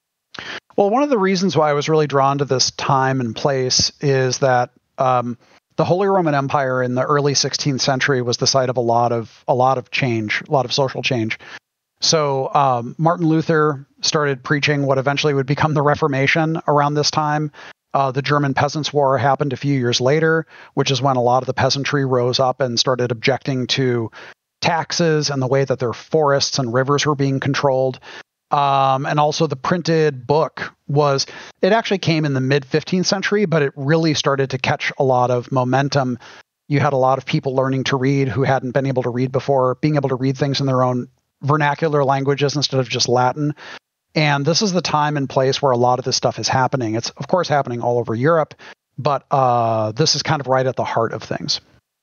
Well, one of the reasons why I was really drawn to this time and place is that um, the Holy Roman Empire in the early sixteenth century was the site of a lot of a lot of change, a lot of social change. So um, Martin Luther started preaching what eventually would become the Reformation around this time. Uh, the German Peasants' War happened a few years later, which is when a lot of the peasantry rose up and started objecting to taxes and the way that their forests and rivers were being controlled. Um, and also the printed book was, it actually came in the mid fifteenth century, but it really started to catch a lot of momentum. You had a lot of people learning to read who hadn't been able to read before, being able to read things in their own vernacular languages instead of just Latin. And this is the time and place where a lot of this stuff is happening. It's, of course, happening all over Europe, but uh, this is kind of right at the heart of things.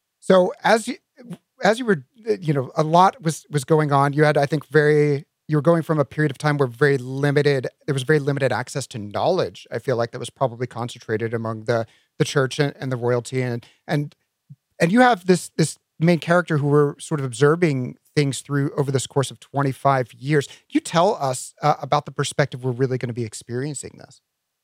So as you as you were, you know, a lot was was going on. You had, I think, very you were going from a period of time where very limited there was very limited access to knowledge. I feel like that was probably concentrated among the the church and, and the royalty, and and and you have this this main character who were sort of observing things through over this course of twenty-five years. Can you tell us uh, about the perspective we're really going to be experiencing this?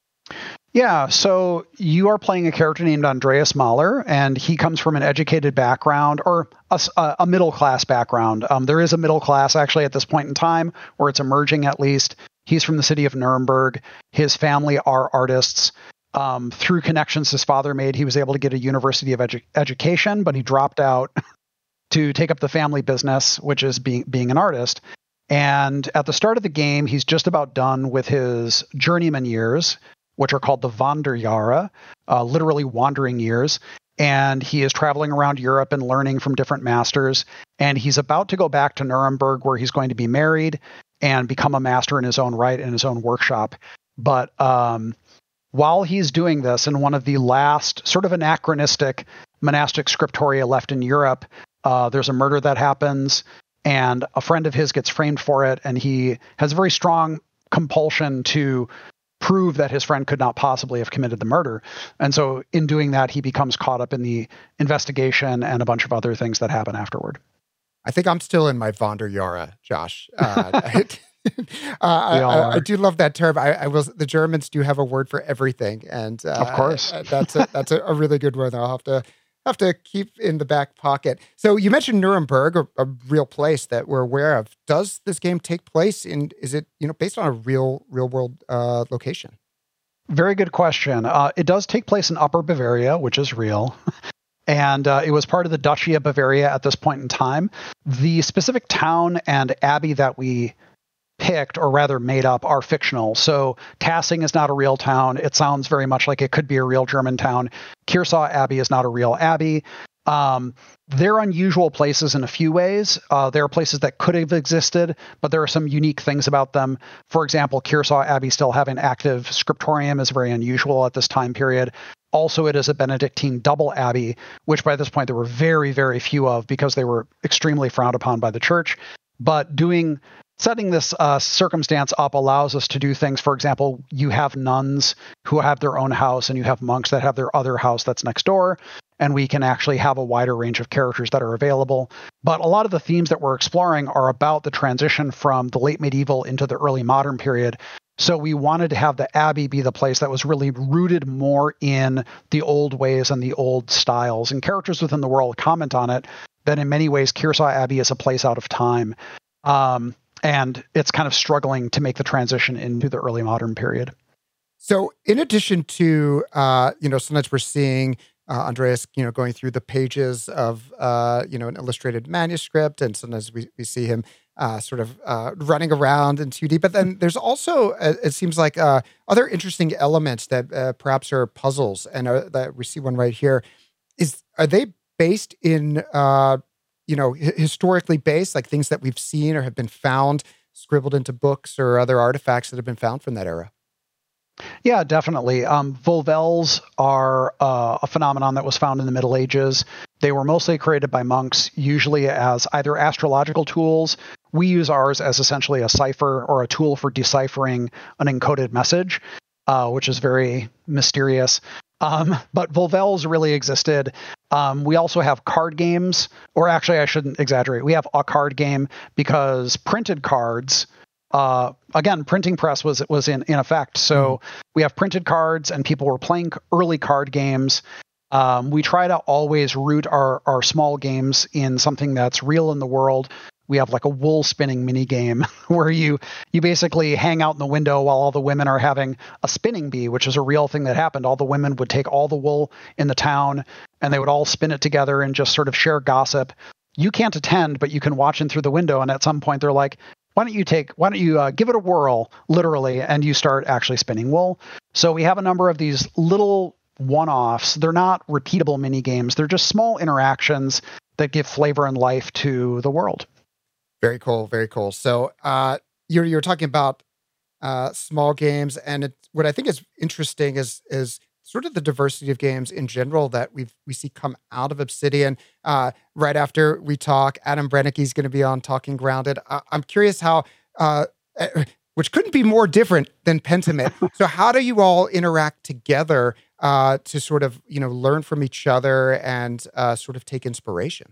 Yeah, so you are playing a character named Andreas Mahler, and he comes from an educated background, or a, a middle-class background. Um, there is a middle class, actually, at this point in time, or it's emerging at least. He's from the city of Nuremberg. His family are artists. Um, through connections his father made, he was able to get a university of edu- education, but he dropped out to take up the family business, which is being being an artist. And at the start of the game, he's just about done with his journeyman years, which are called the Wanderjahre, uh, literally wandering years. And he is traveling around Europe and learning from different masters. And he's about to go back to Nuremberg, where he's going to be married and become a master in his own right in his own workshop. But um, while he's doing this, in one of the last sort of anachronistic monastic scriptoria left in Europe, uh, there's a murder that happens, and a friend of his gets framed for it. And he has a very strong compulsion to prove that his friend could not possibly have committed the murder. And so in doing that, he becomes caught up in the investigation and a bunch of other things that happen afterward. I think I'm still in my Wanderjahre, Josh. Uh, uh, I, I, I do love that term. I, I will. The Germans do have a word for everything, and uh, of course, that's a, that's a, a really good one. I'll have to have to keep in the back pocket. So you mentioned Nuremberg, a, a real place that we're aware of. Does this game take place in? Is it you know based on a real real world uh, location? Very good question. Uh, it does take place in Upper Bavaria, which is real. And uh, it was part of the Duchy of Bavaria at this point in time. The specific town and abbey that we picked, or rather made up, are fictional. So Tassing is not a real town. It sounds very much like it could be a real German town. Kearsau Abbey is not a real abbey. Um, they're unusual places in a few ways. Uh, there are places that could have existed, but there are some unique things about them. For example, Kearsau Abbey still having active scriptorium is very unusual at this time period. Also, it is a Benedictine double abbey, which by this point there were very, very few of because they were extremely frowned upon by the church. But doing Setting this uh, circumstance up allows us to do things. For example, you have nuns who have their own house, and you have monks that have their other house that's next door, and we can actually have a wider range of characters that are available. But a lot of the themes that we're exploring are about the transition from the late medieval into the early modern period. So we wanted to have the abbey be the place that was really rooted more in the old ways and the old styles. And characters within the world comment on it, that in many ways Kearsau Abbey is a place out of time. Um, And it's kind of struggling to make the transition into the early modern period. So in addition to, uh, you know, sometimes we're seeing uh, Andreas, you know, going through the pages of, uh, you know, an illustrated manuscript, and sometimes we, we see him uh, sort of uh, running around in two D. But then there's also, uh, it seems like, uh, other interesting elements that uh, perhaps are puzzles, and uh, that we see one right here. Is Are they based in... Uh, you know, historically based, like things that we've seen or have been found, scribbled into books or other artifacts that have been found from that era? Yeah, definitely. Um, Volvels are uh, a phenomenon that was found in the Middle Ages. They were mostly created by monks, usually as either astrological tools. We use ours as essentially a cipher or a tool for deciphering an encoded message, uh, which is very mysterious. Um, but Volvels really existed. Um, we also have card games, or actually I shouldn't exaggerate. We have a card game because printed cards, uh, again, printing press was was in, in effect. So mm. we have printed cards and people were playing early card games. Um, we try to always root our, our small games in something that's real in the world. We have like a wool spinning mini game where you you basically hang out in the window while all the women are having a spinning bee, which is a real thing that happened. All the women would take all the wool in the town and they would all spin it together and just sort of share gossip. You can't attend, but you can watch in through the window. And at some point they're like, why don't you take, why don't you uh, give it a whirl, literally, and you start actually spinning wool. So we have a number of these little one-offs. They're not repeatable mini games. They're just small interactions that give flavor and life to the world. Very cool, very cool. So uh, you're you're talking about uh, small games, and it, what I think is interesting is is sort of the diversity of games in general that we we see come out of Obsidian. Uh, right after we talk, Adam Brennecke is going to be on Talking Grounded. I, I'm curious how, uh, which couldn't be more different than Pentiment. So how do you all interact together uh, to sort of you know learn from each other and uh, sort of take inspiration?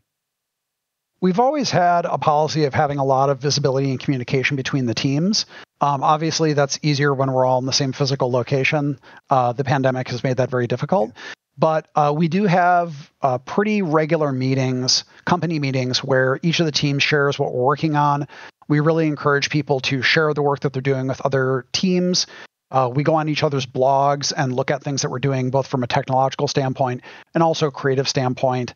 We've always had a policy of having a lot of visibility and communication between the teams. Um, obviously, that's easier when we're all in the same physical location. Uh, the pandemic has made that very difficult. But uh, we do have uh, pretty regular meetings, company meetings, where each of the teams shares what we're working on. We really encourage people to share the work that they're doing with other teams. Uh, we go on each other's blogs and look at things that we're doing, both from a technological standpoint and also a creative standpoint.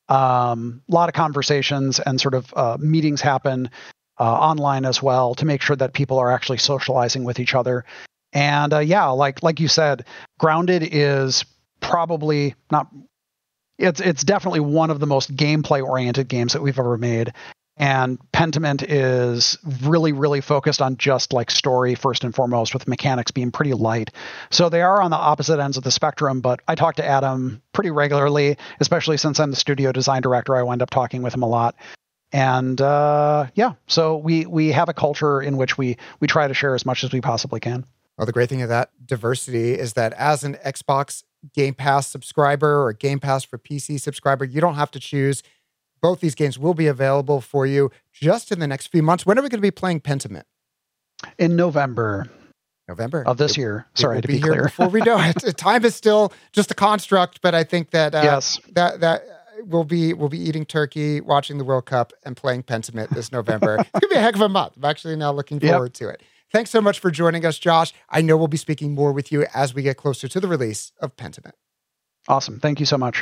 Um, a lot of conversations and sort of uh, meetings happen uh, online as well to make sure that people are actually socializing with each other. And uh, yeah, like like you said, Grounded is probably not. It's it's definitely one of the most gameplay oriented games that we've ever made. And Pentiment is really, really focused on just like story first and foremost, with mechanics being pretty light. So they are on the opposite ends of the spectrum, but I talk to Adam pretty regularly, especially since I'm the studio design director. I wind up talking with him a lot. And uh, yeah, so we we have a culture in which we we try to share as much as we possibly can. Well, the great thing of that diversity is that as an Xbox Game Pass subscriber or Game Pass for P C subscriber, you don't have to choose. Both these games will be available for you just in the next few months. When are we going to be playing Pentiment? In November. November of this It- year. it Sorry will to be be here clear. before we know it. Time is still just a construct, but I think that uh, Yes. that that we'll be we'll be eating turkey, watching the World Cup, and playing Pentiment this November. It's gonna be a heck of a month. I'm actually now looking Yep. forward to it. Thanks so much for joining us, Josh. I know we'll be speaking more with you as we get closer to the release of Pentiment. Awesome. Thank you so much.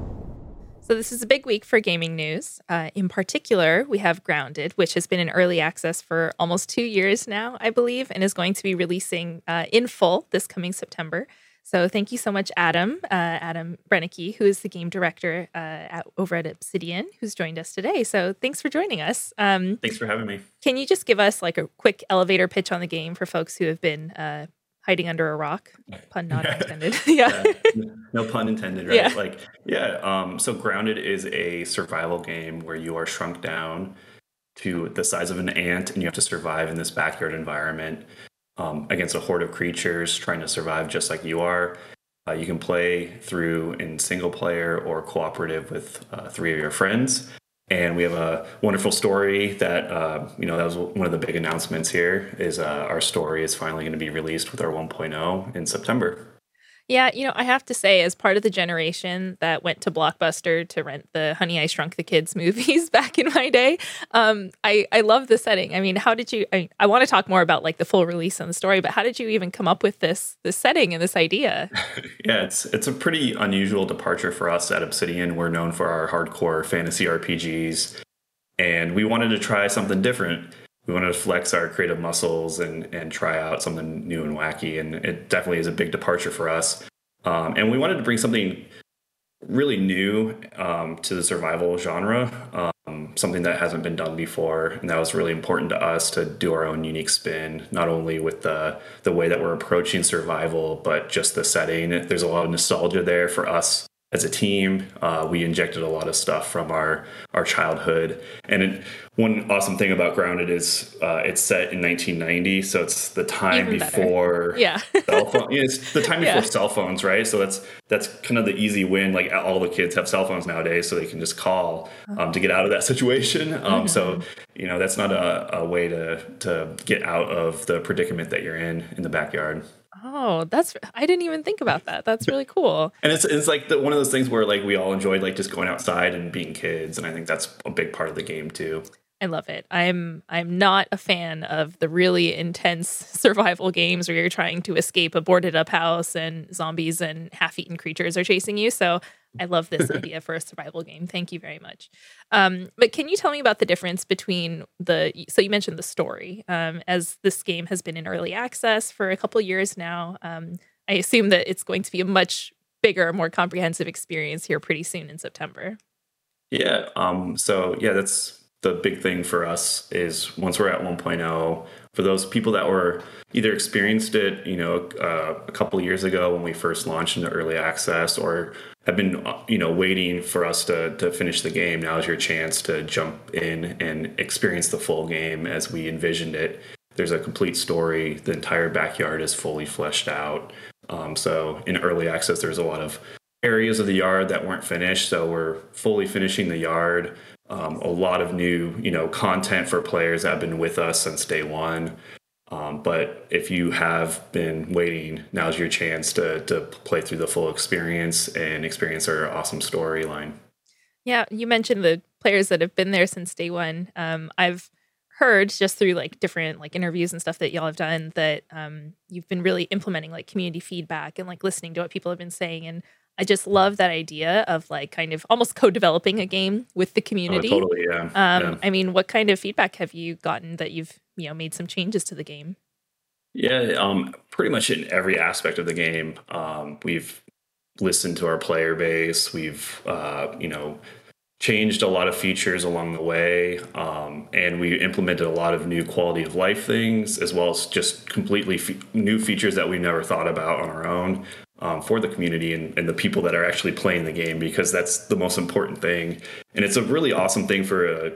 So this is a big week for gaming news. Uh, in particular, we have Grounded, which has been in early access for almost two years now, I believe, and is going to be releasing uh, in full this coming September. So thank you so much, Adam, uh, Adam Brennicky, who is the game director uh, at, over at Obsidian, who's joined us today. So thanks for joining us. Um, Thanks for having me. can you just give us like a quick elevator pitch on the game for folks who have been uh, hiding under a rock? Pun not intended. yeah. Uh, no pun intended, right? Yeah. Like, yeah. Um, so Grounded is a survival game where you are shrunk down to the size of an ant, and you have to survive in this backyard environment um, against a horde of creatures trying to survive just like you are. Uh, you can play through in single player or cooperative with uh, three of your friends. And we have a wonderful story that, uh, you know, that was one of the big announcements here is uh, our story is finally going to be released with our one point oh in September. Yeah, you know, I have to say, as part of the generation that went to Blockbuster to rent the Honey, I Shrunk the Kids movies back in my day, um, I, I love the setting. I mean, how did you, I, I want to talk more about like the full release and the story, but how did you even come up with this, this setting and this idea? Yeah, it's it's a pretty unusual departure for us at Obsidian. We're known for our hardcore fantasy R P Gs, and we wanted to try something different. We wanted to flex our creative muscles and and try out something new and wacky, and it definitely is a big departure for us. Um, and we wanted to bring something really new um, to the survival genre, um, something that hasn't been done before, and that was really important to us to do our own unique spin, not only with the the way that we're approaching survival, but just the setting. There's a lot of nostalgia there for us as a team. Uh, we injected a lot of stuff from our our childhood, and it, one awesome thing about Grounded is uh, it's set in nineteen ninety, so it's the time Even better. before Yeah. cell phone. Yeah, it's the time before Yeah. cell phones, right? So that's that's kind of the easy win. Like all the kids have cell phones nowadays, so they can just call um, to get out of that situation. Um, Mm-hmm. So you know that's not a, a way to to get out of the predicament that you're in in the backyard. Oh, that's, I didn't even think about that. That's really cool. And it's it's like the, one of those things where like we all enjoyed like just going outside and being kids, and I think that's a big part of the game too. I love it. I'm I'm not a fan of the really intense survival games where you're trying to escape a boarded up house and zombies and half-eaten creatures are chasing you. So I love this idea for a survival game. Thank you very much. Um, but can you tell me about the difference between the, so you mentioned the story, um, as this game has been in early access for a couple years now. Um, I assume that it's going to be a much bigger, more comprehensive experience here pretty soon in September. Yeah. Um, so yeah, that's the big thing for us is once we're at one point oh, for those people that were either experienced it, you know, uh, a couple of years ago when we first launched into early access, or have been, you know, waiting for us to to finish the game, now is your chance to jump in and experience the full game as we envisioned it. There's a complete story. The entire backyard is fully fleshed out. Um, so in early access, there's a lot of areas of the yard that weren't finished. So we're fully finishing the yard. Um, a lot of new, you know, content for players that have been with us since day one. Um, but if you have been waiting, now's your chance to to play through the full experience and experience our awesome storyline. Yeah, you mentioned the players that have been there since day one. Um, I've heard just through like different like interviews and stuff that y'all have done that um, you've been really implementing like community feedback and like listening to what people have been saying. And I just love that idea of like kind of almost co-developing a game with the community. Oh, totally, yeah. Um, yeah. I mean, what kind of feedback have you gotten that you've, you know, made some changes to the game? Yeah, um, pretty much in every aspect of the game. Um, we've listened to our player base. We've, uh, you know, changed a lot of features along the way, um, and we implemented a lot of new quality of life things, as well as just completely fe- new features that we never thought about on our own um, for the community and, and the people that are actually playing the game, because that's the most important thing. And it's a really awesome thing for a,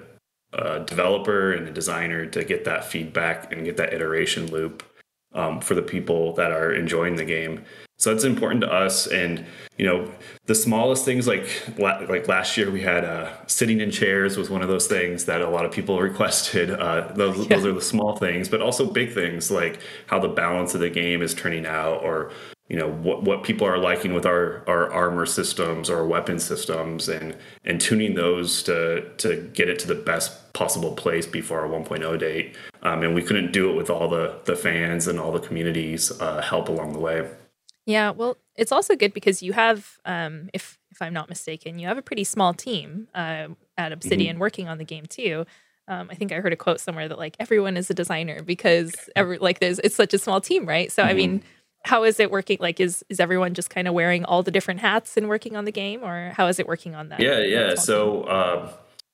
a developer and a designer to get that feedback and get that iteration loop um, for the people that are enjoying the game. So it's important to us. And, you know, the smallest things like like last year we had uh, sitting in chairs was one of those things that a lot of people requested. Uh, those, yeah. those are the small things, but also big things like how the balance of the game is turning out, or, you know, what, what people are liking with our, our armor systems or weapon systems, and, and tuning those to, to get it to the best possible place before our one point oh date. Um, and we couldn't do it with all the, the fans and all the community's uh, help along the way. Yeah, well, it's also good because you have, um, if if I'm not mistaken, you have a pretty small team uh, at Obsidian mm-hmm. working on the game too. Um, I think I heard a quote somewhere that like everyone is a designer because every like there's it's such a small team, right? So mm-hmm. I mean, how is it working? Like, is is everyone just kind of wearing all the different hats and working on the game, or how is it working on that? Yeah, yeah. So, uh,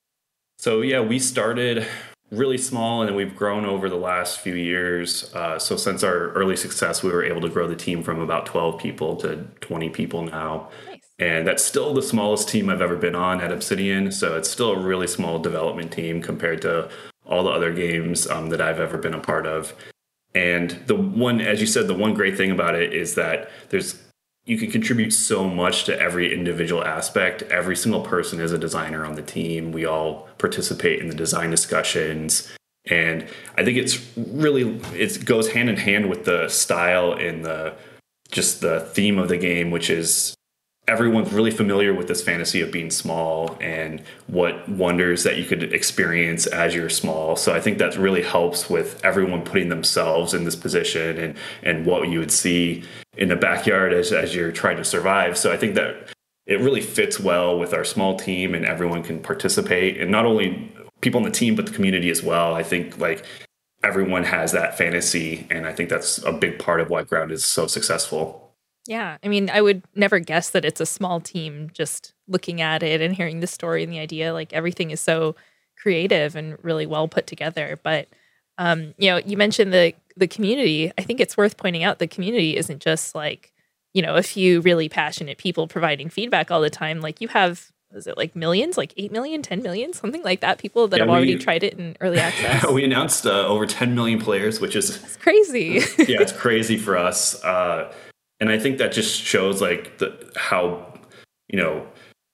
so yeah, we started really small, and then we've grown over the last few years. Uh, so since our early success, we were able to grow the team from about twelve people to twenty people now. Nice. And that's still the smallest team I've ever been on at Obsidian. So it's still a really small development team compared to all the other games um, that I've ever been a part of. And the one, as you said, the one great thing about it is that there's you can contribute so much to every individual aspect. Every single person is a designer on the team. We all participate in the design discussions. And I think it's really, it goes hand in hand with the style and the just the theme of the game, which is everyone's really familiar with this fantasy of being small and what wonders that you could experience as you're small. So I think that really helps with everyone putting themselves in this position and, and what you would see in the backyard as, as you're trying to survive. So I think that it really fits well with our small team, and everyone can participate, and not only people on the team, but the community as well. I think like everyone has that fantasy, and I think that's a big part of why Ground is so successful. Yeah, I mean, I would never guess that it's a small team just looking at it and hearing the story and the idea. Like, everything is so creative and really well put together. But, um, you know, you mentioned the the community. I think it's worth pointing out the community isn't just like, you know, a few really passionate people providing feedback all the time. Like, you have, is it like millions, like eight million, ten million, something like that, people that yeah, have we, already tried it in early access? We announced uh, over ten million players, which is... That's crazy. Yeah, it's crazy for us. Uh And I think that just shows like the, how, you know,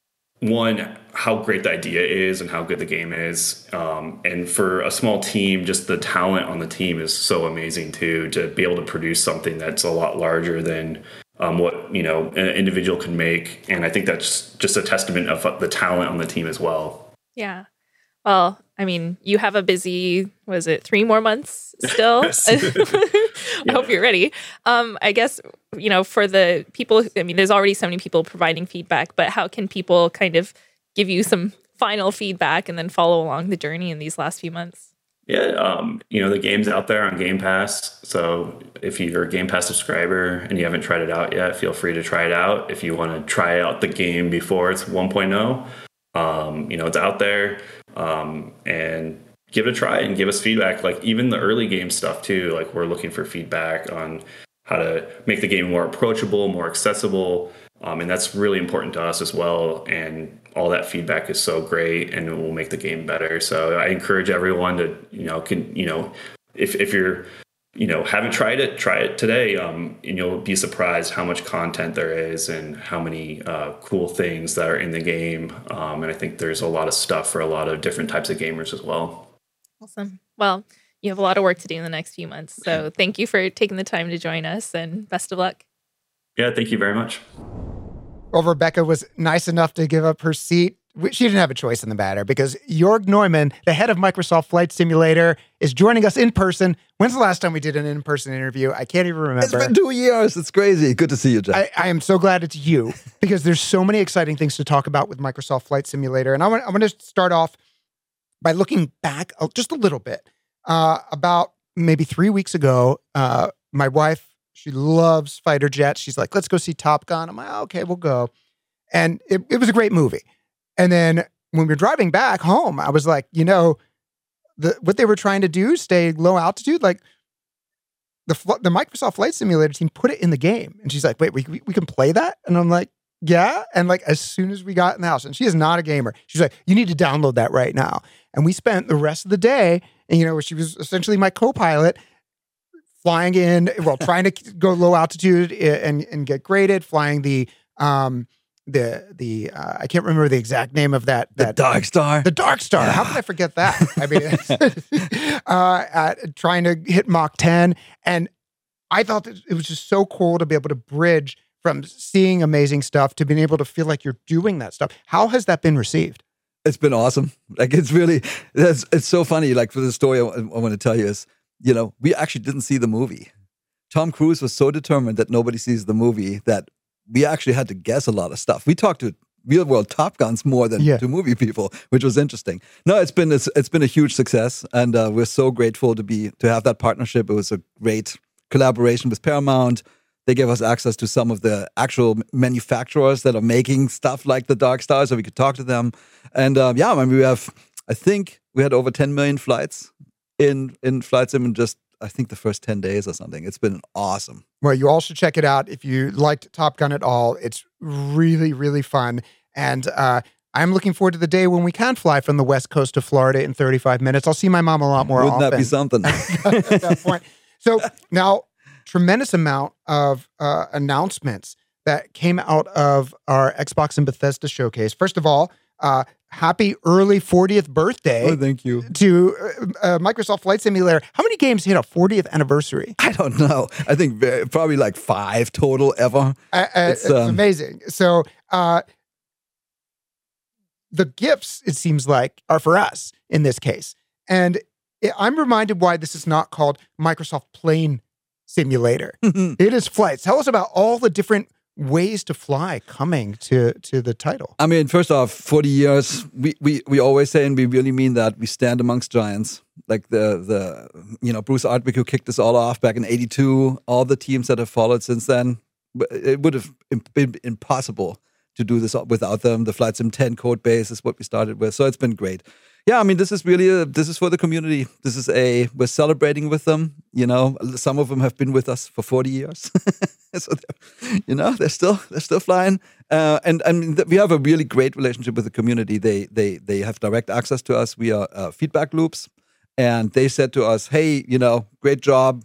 one, how great the idea is and how good the game is. Um, and for a small team, just the talent on the team is so amazing too, to be able to produce something that's a lot larger than um, what, you know, an individual can make. And I think that's just a testament of the talent on the team as well. Yeah. Well, I mean, you have a busy, was it three more months still? I yeah. hope you're ready. Um, I guess, you know, for the people, I mean, there's already so many people providing feedback, but how can people kind of give you some final feedback and then follow along the journey in these last few months? Yeah, um, you know, the game's out there on Game Pass. So if you're a Game Pass subscriber and you haven't tried it out yet, feel free to try it out. If you want to try out the game before it's one point oh, um, you know, it's out there. Um, and give it a try and give us feedback. Like even the early game stuff too, like we're looking for feedback on how to make the game more approachable, more accessible. Um, and that's really important to us as well. And all that feedback is so great, and it will make the game better. So I encourage everyone to, you know, can, you know, if, if you're, you know, haven't tried it, try it today. Um, and you'll be surprised how much content there is and how many uh, cool things that are in the game. Um, and I think there's a lot of stuff for a lot of different types of gamers as well. Awesome. Well, you have a lot of work to do in the next few months. So thank you for taking the time to join us, and best of luck. Yeah, thank you very much. Well, Rebecca was nice enough to give up her seat. She didn't have a choice in the matter, because Jörg Neumann, the head of Microsoft Flight Simulator, is joining us in person. When's the last time we did an in-person interview? I can't even remember. It's been two years. It's crazy. Good to see you, Jeff. I, I am so glad it's you, because there's so many exciting things to talk about with Microsoft Flight Simulator. And I want, I want to start off by looking back just a little bit. Uh, about maybe three weeks ago, uh, my wife, she loves fighter jets. She's like, let's go see Top Gun. I'm like, oh, okay, we'll go. And it, it was a great movie. And then when we were driving back home, I was like, you know, the what they were trying to do, stay low altitude, like the the Microsoft Flight Simulator team put it in the game. And she's like, wait, we, we, we can play that? And I'm like, yeah. And like, as soon as we got in the house, and she is not a gamer, she's like, you need to download that right now. And we spent the rest of the day, and you know, she was essentially my co-pilot, flying in, well, trying to go low altitude and and get graded, flying the um the the uh, I can't remember the exact name of that that the Dark Star. The Dark Star. Yeah. How can I forget that? I mean, uh, at, trying to hit Mach ten, and I thought that it was just so cool to be able to bridge from seeing amazing stuff to being able to feel like you're doing that stuff. How has that been received? It's been awesome. Like, it's really, it's, it's so funny. Like, for the story I, I want to tell you is, you know, we actually didn't see the movie. Tom Cruise was so determined that nobody sees the movie that we actually had to guess a lot of stuff. We talked to real world Top Guns more than yeah. to movie people, which was interesting. No, it's been it's, it's been a huge success, and uh, we're so grateful to be to have that partnership. It was a great collaboration with Paramount. They gave us access to some of the actual manufacturers that are making stuff like the Dark Star, so we could talk to them. And um, yeah, I mean, we have, I think we had over ten million flights in in Flight Sim in just, I think, the first ten days or something. It's been awesome. Well, you all should check it out if you liked Top Gun at all. It's really, really fun. And uh, I'm looking forward to the day when we can fly from the west coast of Florida in thirty-five minutes. I'll see my mom a lot more Wouldn't often. Wouldn't that be something? At that point. So now, tremendous amount of uh, announcements that came out of our Xbox and Bethesda showcase. First of all, uh, happy early fortieth birthday. Oh, thank you. To uh, Microsoft Flight Simulator. How many games hit a fortieth anniversary? I don't know. I think very, probably like five total ever. Uh, it's it's um, amazing. So uh, the gifts, it seems like, are for us in this case. And it, I'm reminded why this is not called Microsoft Plane Simulator. It is flights. Tell us about all the different ways to fly coming to to the title. I mean, first off, forty years, we, we, we always say, and we really mean that, we stand amongst giants. Like the, the you know, Bruce Artwick, who kicked this all off back in eighty-two, all the teams that have followed since then, it would have been impossible to do this without them. The Flight Sim ten code base is what we started with. So it's been great. Yeah, I mean, this is really, a, this is for the community. This is a, we're celebrating with them. You know, some of them have been with us for forty years. So, you know, they're still, they're still flying. Uh, and I mean, we have a really great relationship with the community. They, they, they have direct access to us via uh, feedback loops. And they said to us, hey, you know, great job.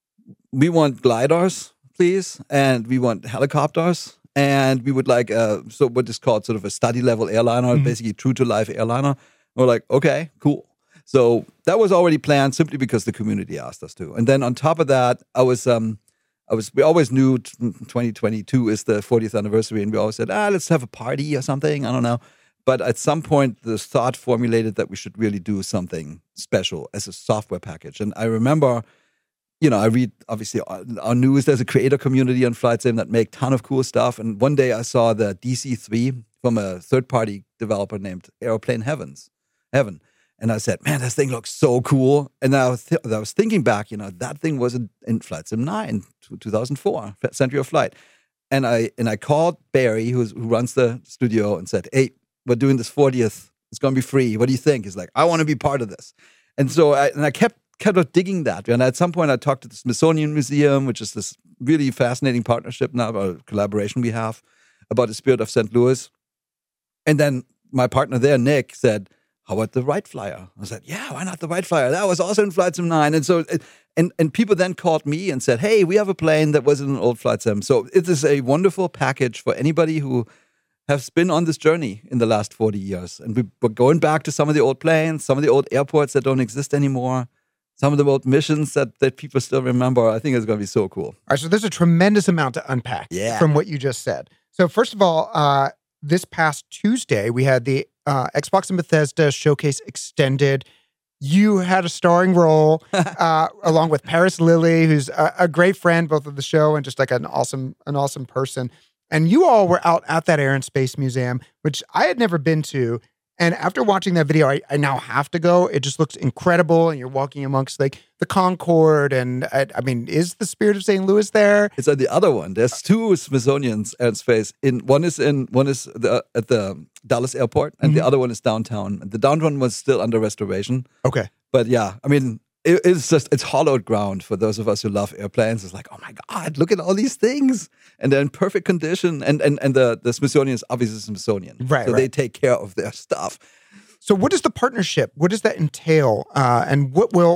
We want gliders, please. And we want helicopters. And we would like, uh, so what is called sort of a study level airliner, mm-hmm. basically true to life airliner. We're like, okay, cool. So that was already planned simply because the community asked us to. And then on top of that, I was, um, I was, we always knew twenty twenty-two is the fortieth anniversary, and we always said, ah, let's have a party or something. I don't know. But at some point, the thought formulated that we should really do something special as a software package. And I remember, you know, I read obviously our news. There's a creator community on Flight Sim that make a ton of cool stuff. And one day I saw the D C three from a third-party developer named Aeroplane Heavens. Heaven. And I said, man, this thing looks so cool. And I was, th- I was thinking back, you know, that thing was in, in Flight Sim nine, two thousand four, Century of Flight. And I and I called Barry, who's, who runs the studio, and said, hey, we're doing this fortieth. It's going to be free. What do you think? He's like, I want to be part of this. And so I, and I kept, kept of digging that. And at some point, I talked to the Smithsonian Museum, which is this really fascinating partnership now, a collaboration we have about the spirit of Saint Louis. And then my partner there, Nick, said, how about the Wright Flyer? I said, yeah, why not the Wright Flyer? That was also in Flight Sim nine. And so, and, and people then called me and said, hey, we have a plane that was in an old Flight Sim. So it is a wonderful package for anybody who has been on this journey in the last forty years. And we, we're going back to some of the old planes, some of the old airports that don't exist anymore, some of the old missions that, that people still remember. I think it's going to be so cool. All right, so there's a tremendous amount to unpack yeah. from what you just said. So first of all, uh, this past Tuesday, we had the uh, Xbox and Bethesda Showcase Extended. You had a starring role uh, along with Paris Lilly, who's a, a great friend, both of the show and just like an awesome, an awesome person. And you all were out at that Air and Space Museum, which I had never been to. And after watching that video, I, I now have to go. It just looks incredible. And you're walking amongst like the Concorde. And I, I mean, is the Spirit of Saint Louis there? It's at the other one. There's two Smithsonian's Air and Space. In one is in one is the, at the Dallas airport, and mm-hmm. the other one is downtown. And the downtown was still under restoration. Okay. But yeah, I mean, it, it's just, it's hollowed ground for those of us who love airplanes. It's like, oh my God, look at all these things. And they're in perfect condition. And and, and the, the Smithsonian is obviously Smithsonian. Right, So right. they take care of their stuff. So what is the partnership? What does that entail? Uh, and what will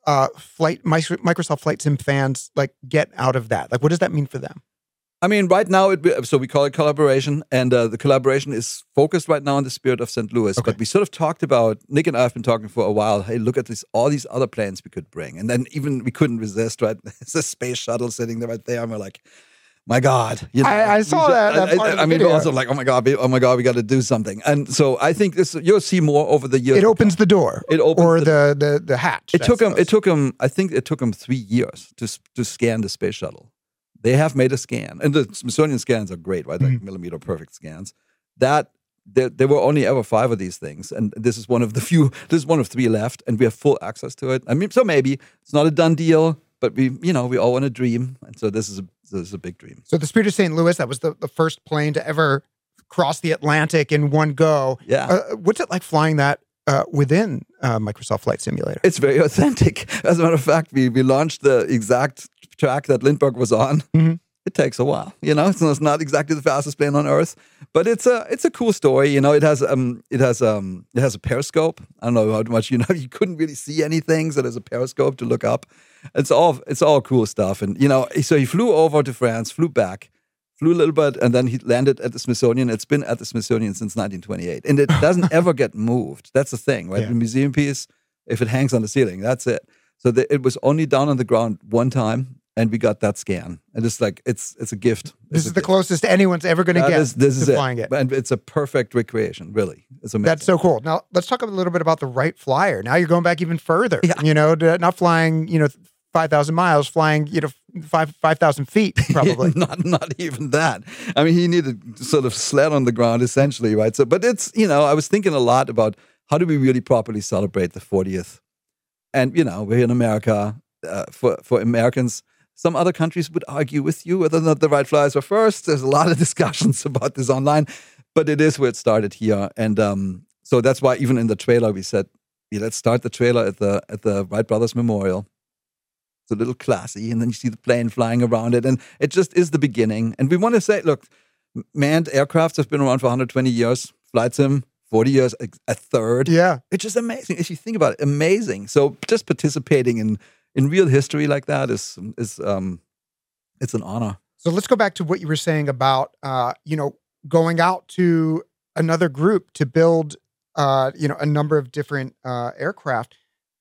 uh, flight Microsoft Flight Sim fans like get out of that? Like, what does that mean for them? I mean, right now, it, so we call it collaboration, and uh, the collaboration is focused right now on the Spirit of Saint Louis. Okay. But we sort of talked about, Nick and I have been talking for a while, hey, look at this, all these other planes we could bring. And then even we couldn't resist, right? It's a space shuttle sitting there right there, and we're like, my God. You know, I, I saw should, that. that I, part I, of the I mean, video. also like, oh my God, oh my God, we got to do something. And so I think this, you'll see more over the years. It opens the door. It opens or the, the, the, the hatch. It I took them, suppose. it took them, I think it took them three years to, to scan the space shuttle. They have made a scan, and the Smithsonian scans are great, right? Like Mm-hmm. millimeter perfect scans. That there, there were only ever five of these things, and this is one of the few. This is one of three left, and we have full access to it. I mean, so maybe it's not a done deal, but we, you know, we all want to dream, and so this is a this is a big dream. So the Spirit of Saint Louis, that was the, the first plane to ever cross the Atlantic in one go. Yeah. Uh, what's it like flying that uh, within uh, Microsoft Flight Simulator? It's very authentic. As a matter of fact, we we launched the exact track that Lindbergh was on. Mm-hmm. It takes a while, you know. It's, it's not exactly the fastest plane on Earth, but it's a it's a cool story. You know, it has um it has um it has a periscope. I don't know how much you know. You couldn't really see anything, so there's a periscope to look up. It's all it's all cool stuff, and you know. So he flew over to France, flew back, flew a little bit, and then he landed at the Smithsonian. It's been at the Smithsonian since nineteen twenty-eight, and it doesn't ever get moved. That's the thing, right? Yeah. The museum piece, if it hangs on the ceiling, that's it. So the, it was only down on the ground one time. And we got that scan, and it's like it's it's a gift. It's This a is the gift. closest anyone's ever going to That get is- this to is it. flying it. And it's a perfect recreation. Really, it's amazing. That's so cool. Now let's talk a little bit about the Wright Flyer. Now you're going back even further. Yeah. You know, to, not flying, you know, five thousand miles, flying, you know, five five thousand feet probably. not not even that. I mean, he needed to sort of sled on the ground essentially, right? So, but it's you know, I was thinking a lot about how do we really properly celebrate the fortieth, and you know, we're in America. Uh, for for Americans. Some other countries would argue with you whether or not the Wright Flyers were first. There's a lot of discussions about this online, but it is where it started here. And um, so that's why even in the trailer we said, yeah, let's start the trailer at the at the Wright Brothers Memorial. It's a little classy, and then you see the plane flying around it, and it just is the beginning. And we want to say, look, manned aircrafts have been around for one hundred twenty years. Flight sim, forty years, a, a third. Yeah. It's just amazing. If you think about it, amazing. So just participating in in real history like that is is um it's an honor. So let's go back to what you were saying about uh, you know, going out to another group to build uh, you know, a number of different uh aircraft.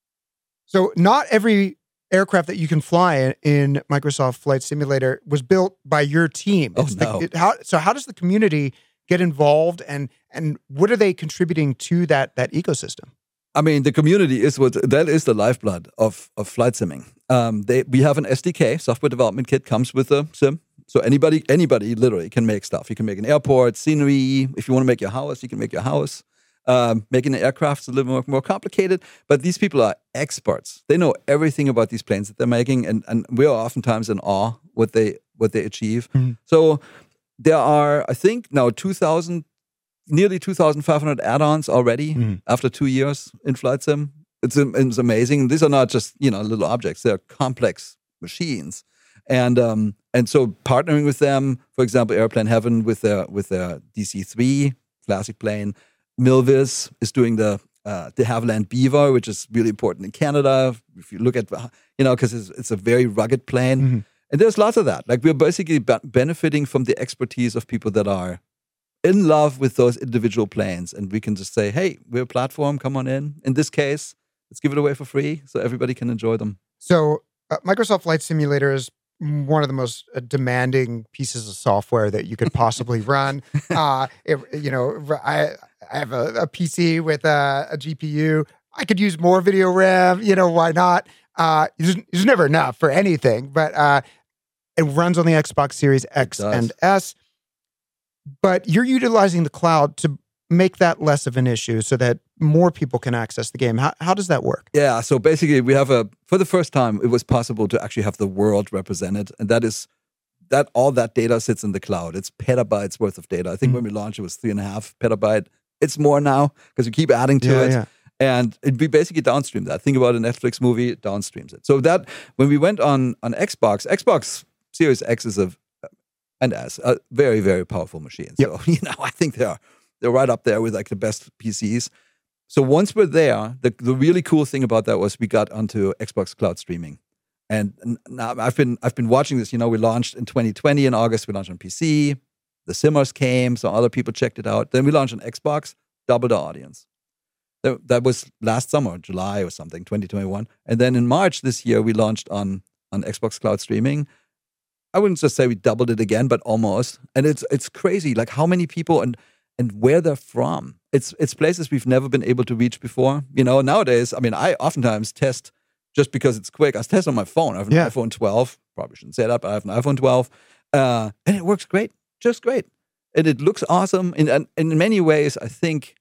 So not every aircraft that you can fly in, in Microsoft Flight Simulator was built by your team. Oh, It's the- no. it- how, so how does the community get involved, and and what are they contributing to that that ecosystem? I mean, the community is what that is the lifeblood of of flight simming. Um, they we have an S D K, software development kit, comes with a sim. So anybody anybody literally can make stuff. You can make an airport, scenery. If you want to make your house, you can make your house. Um, making an aircraft is a little more, more complicated, but these people are experts. They know everything about these planes that they're making, and, and we are oftentimes in awe what they what they achieve. Mhm. So there are, I think, now two thousand, nearly two thousand five hundred add-ons already Mhm. after two years in flight sim. It's it's amazing. These are not just you know little objects; they're complex machines, and um and so partnering with them, for example, Airplane Heaven with their with their D C three classic plane. Milvis is doing the uh, de Havilland Beaver, which is really important in Canada. If you look at, you know, because it's, it's a very rugged plane. Mm-hmm. And there's lots of that. Like we're basically be- benefiting from the expertise of people that are in love with those individual planes. And we can just say, hey, we're a platform, come on in. In this case, let's give it away for free so everybody can enjoy them. So uh, Microsoft Flight Simulator is one of the most uh, demanding pieces of software that you could possibly run. Uh, it, you know, I, I have a, a P C with a, a G P U. I could use more video RAM. You know, why not? Uh, there's, there's never enough for anything, but uh, it runs on the Xbox Series X does. and S. But you're utilizing the cloud to make that less of an issue so that more people can access the game. How, how does that work? Yeah, so basically we have a, for the first time, it was possible to actually have the world represented. And that is, that all that data sits in the cloud. It's petabytes worth of data. I think Mhm. when we launched, it was three and a half petabyte. It's more now because we keep adding to Yeah, it. yeah. And it, we basically downstream that. Think about a Netflix movie, it downstreams it. So that, when we went on, on Xbox, Xbox Series X is a, and S, a very, very powerful machine. So, you know, I think they're, they're right up there with like the best P Cs. so once we're there, the, the really cool thing about that was we got onto Xbox Cloud Streaming. And now I've been I've been watching this. You know, we launched in twenty twenty in August. We launched on P C. The Simmers came, so other people checked it out. Then we launched on Xbox, doubled the audience. That, that was last summer, July or something, twenty twenty-one. And then in March this year, we launched on on Xbox Cloud Streaming. I wouldn't just say we doubled it again, but almost. And it's it's crazy, like how many people and and where they're from. It's it's places we've never been able to reach before. You know, nowadays, I mean, I oftentimes test just because it's quick. I test on my phone. I have an Yeah. iPhone twelve. Probably shouldn't say that, but I have an iPhone twelve. Uh, and it works great, just great. And it looks awesome. And, and in many ways, I think,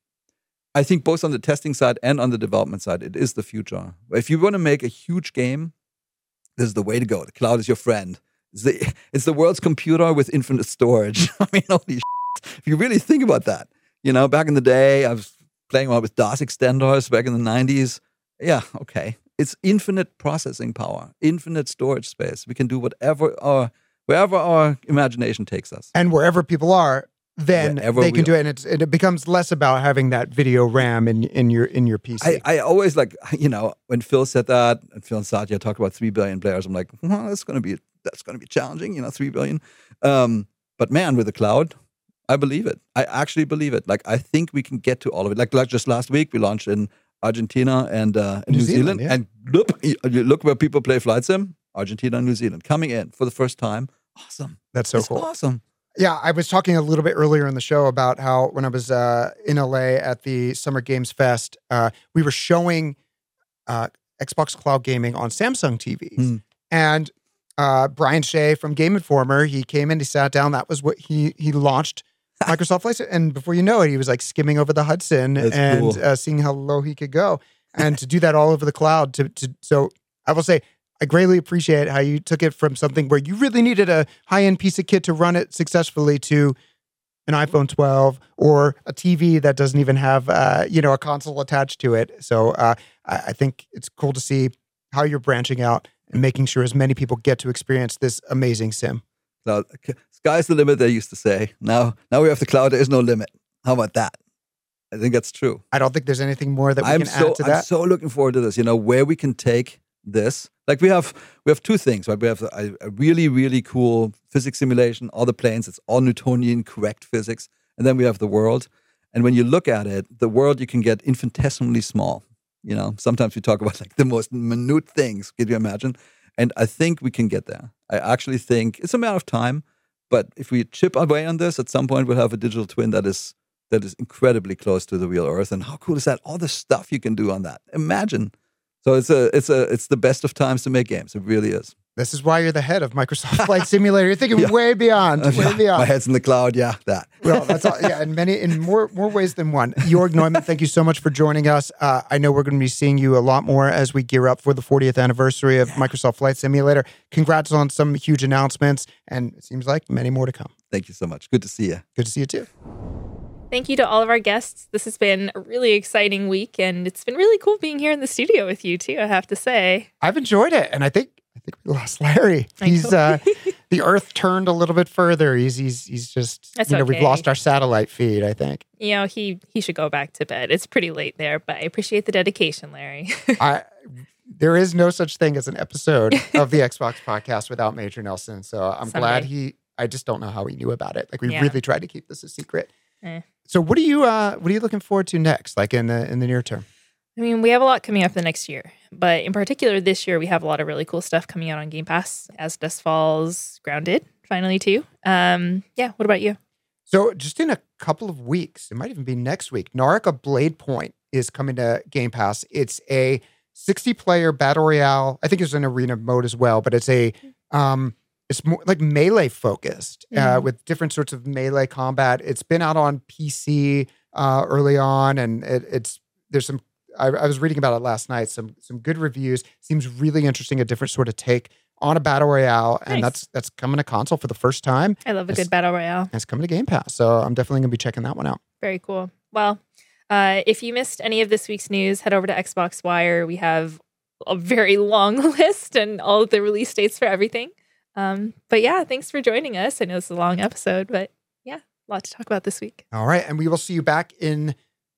I think both on the testing side and on the development side, it is the future. If you want to make a huge game, this is the way to go. The cloud is your friend. It's the, it's the world's computer with infinite storage. I mean, holy shit. If you really think about that, you know, back in the day, I was playing around with DOS extenders back in the nineties. Yeah, okay. It's infinite processing power, infinite storage space. We can do whatever our, wherever our imagination takes us. And wherever people are, then Wherever they can we do it. And, it's, and it becomes less about having that video RAM in, in your in your P C. I, I always like, you know, when Phil said that, and Phil and Satya talked about three billion players, I'm like, well, that's going to be that's going to be challenging, you know, three billion. Um, but man, with the cloud, I believe it. I actually believe it. Like, I think we can get to all of it. Like, like just last week, we launched in Argentina and uh, in New, New Zealand. Zealand, yeah. And look, you look where people play Flight Sim, Argentina and New Zealand, coming in for the first time. Awesome. That's so it's cool. awesome. Yeah, I was talking a little bit earlier in the show about how when I was uh, in L A at the Summer Games Fest, uh, we were showing uh, Xbox Cloud Gaming on Samsung T Vs. Mm. And uh, Brian Shea from Game Informer, he came in, he sat down. That was what he he launched Microsoft Flight Sim. And before you know it, he was like skimming over the Hudson That's and cool. uh, seeing how low he could go. And to do that all over the cloud. To, to So I will say, I greatly appreciate how you took it from something where you really needed a high-end piece of kit to run it successfully to an iPhone twelve or a T V that doesn't even have, uh, you know, a console attached to it. So uh, I, I think it's cool to see how you're branching out and making sure as many people get to experience this amazing sim. Cloud, sky's the limit, they used to say. Now, now we have the cloud. There is no limit. How about that? I think that's true. I don't think there's anything more that we I'm can so add to I'm that. so looking forward to this. You know, where we can take this. Like we have we have two things, right? We have a, a really really cool physics simulation, all the planes. It's all Newtonian correct physics, and then we have the world. And when you look at it, the world you can get infinitesimally small. You know, sometimes we talk about like the most minute things. Can you imagine? And I think we can get there. I actually think it's a matter of time. But if we chip away on this, at some point we'll have a digital twin that is that is incredibly close to the real Earth. And how cool is that? All the stuff you can do on that. Imagine. So it's a it's a it's the best of times to make games. It really is. This is why you're the head of Microsoft Flight Simulator. You're thinking Yeah. way beyond, way Yeah, beyond. my head's in the cloud. Yeah, that. Well, that's all, yeah, in many, in more, more ways than one. Jorg Neumann, thank you so much for joining us. Uh, I know we're going to be seeing you a lot more as we gear up for the fortieth anniversary of Microsoft Flight Simulator. Congrats on some huge announcements, and it seems like many more to come. Thank you so much. Good to see you. Good to see you too. Thank you to all of our guests. This has been a really exciting week, and it's been really cool being here in the studio with you too, I have to say. I've enjoyed it, and I think I think we lost Larry. I He's know. uh, the Earth turned a little bit further. He's he's he's just That's you know we've okay. lost our satellite feed. I think. You know, he he should go back to bed. It's pretty late there, but I appreciate the dedication, Larry. I there is no such thing as an episode of the Xbox podcast without Major Nelson. So I'm glad Someday. he. I just don't know how he knew about it. Like we Yeah. really tried to keep this a secret. Eh. So what are you uh what are you looking forward to next? Like in the in the near term? I mean, we have a lot coming up the next year, but in particular this year, we have a lot of really cool stuff coming out on Game Pass, as Dust Falls, Grounded, finally too. Um, yeah, what about you? So just in a couple of weeks, it might even be next week, Naraka Blade Point is coming to Game Pass. It's a sixty player battle royale. I think there's an arena mode as well, but it's a um it's more like melee focused uh, Mhm. with different sorts of melee combat. It's been out on P C uh, early on, and it, it's there's some. I, I was reading about it last night. Some some good reviews. Seems really interesting. A different sort of take on a battle royale, and Nice. that's that's coming to console for the first time. I love a It's- good battle royale. And it's coming to Game Pass, so I'm definitely gonna be checking that one out. Very cool. Well, uh, if you missed any of this week's news, head over to Xbox Wire. We have a very long list and all of the release dates for everything. Um, but yeah, thanks for joining us. I know it's a long episode, but yeah, a lot to talk about this week. All right, and we will see you back in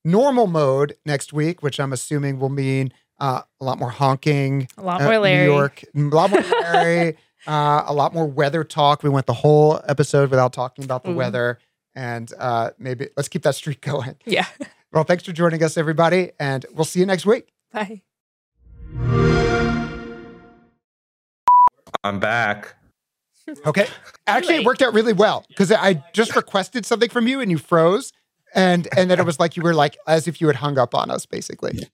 normal mode next week, which I'm assuming will mean uh, a lot more honking, A lot uh, more Larry. New York, a lot more Larry, uh, a lot more weather talk. We went the whole episode without talking about the Mm. weather, and uh, maybe let's keep that streak going. Yeah. Well, thanks for joining us, everybody, and we'll see you next week. Bye. I'm back. Okay. Actually, it Really? worked out really well because I just requested something from you and you froze. And and then it was like you were like as if you had hung up on us, basically.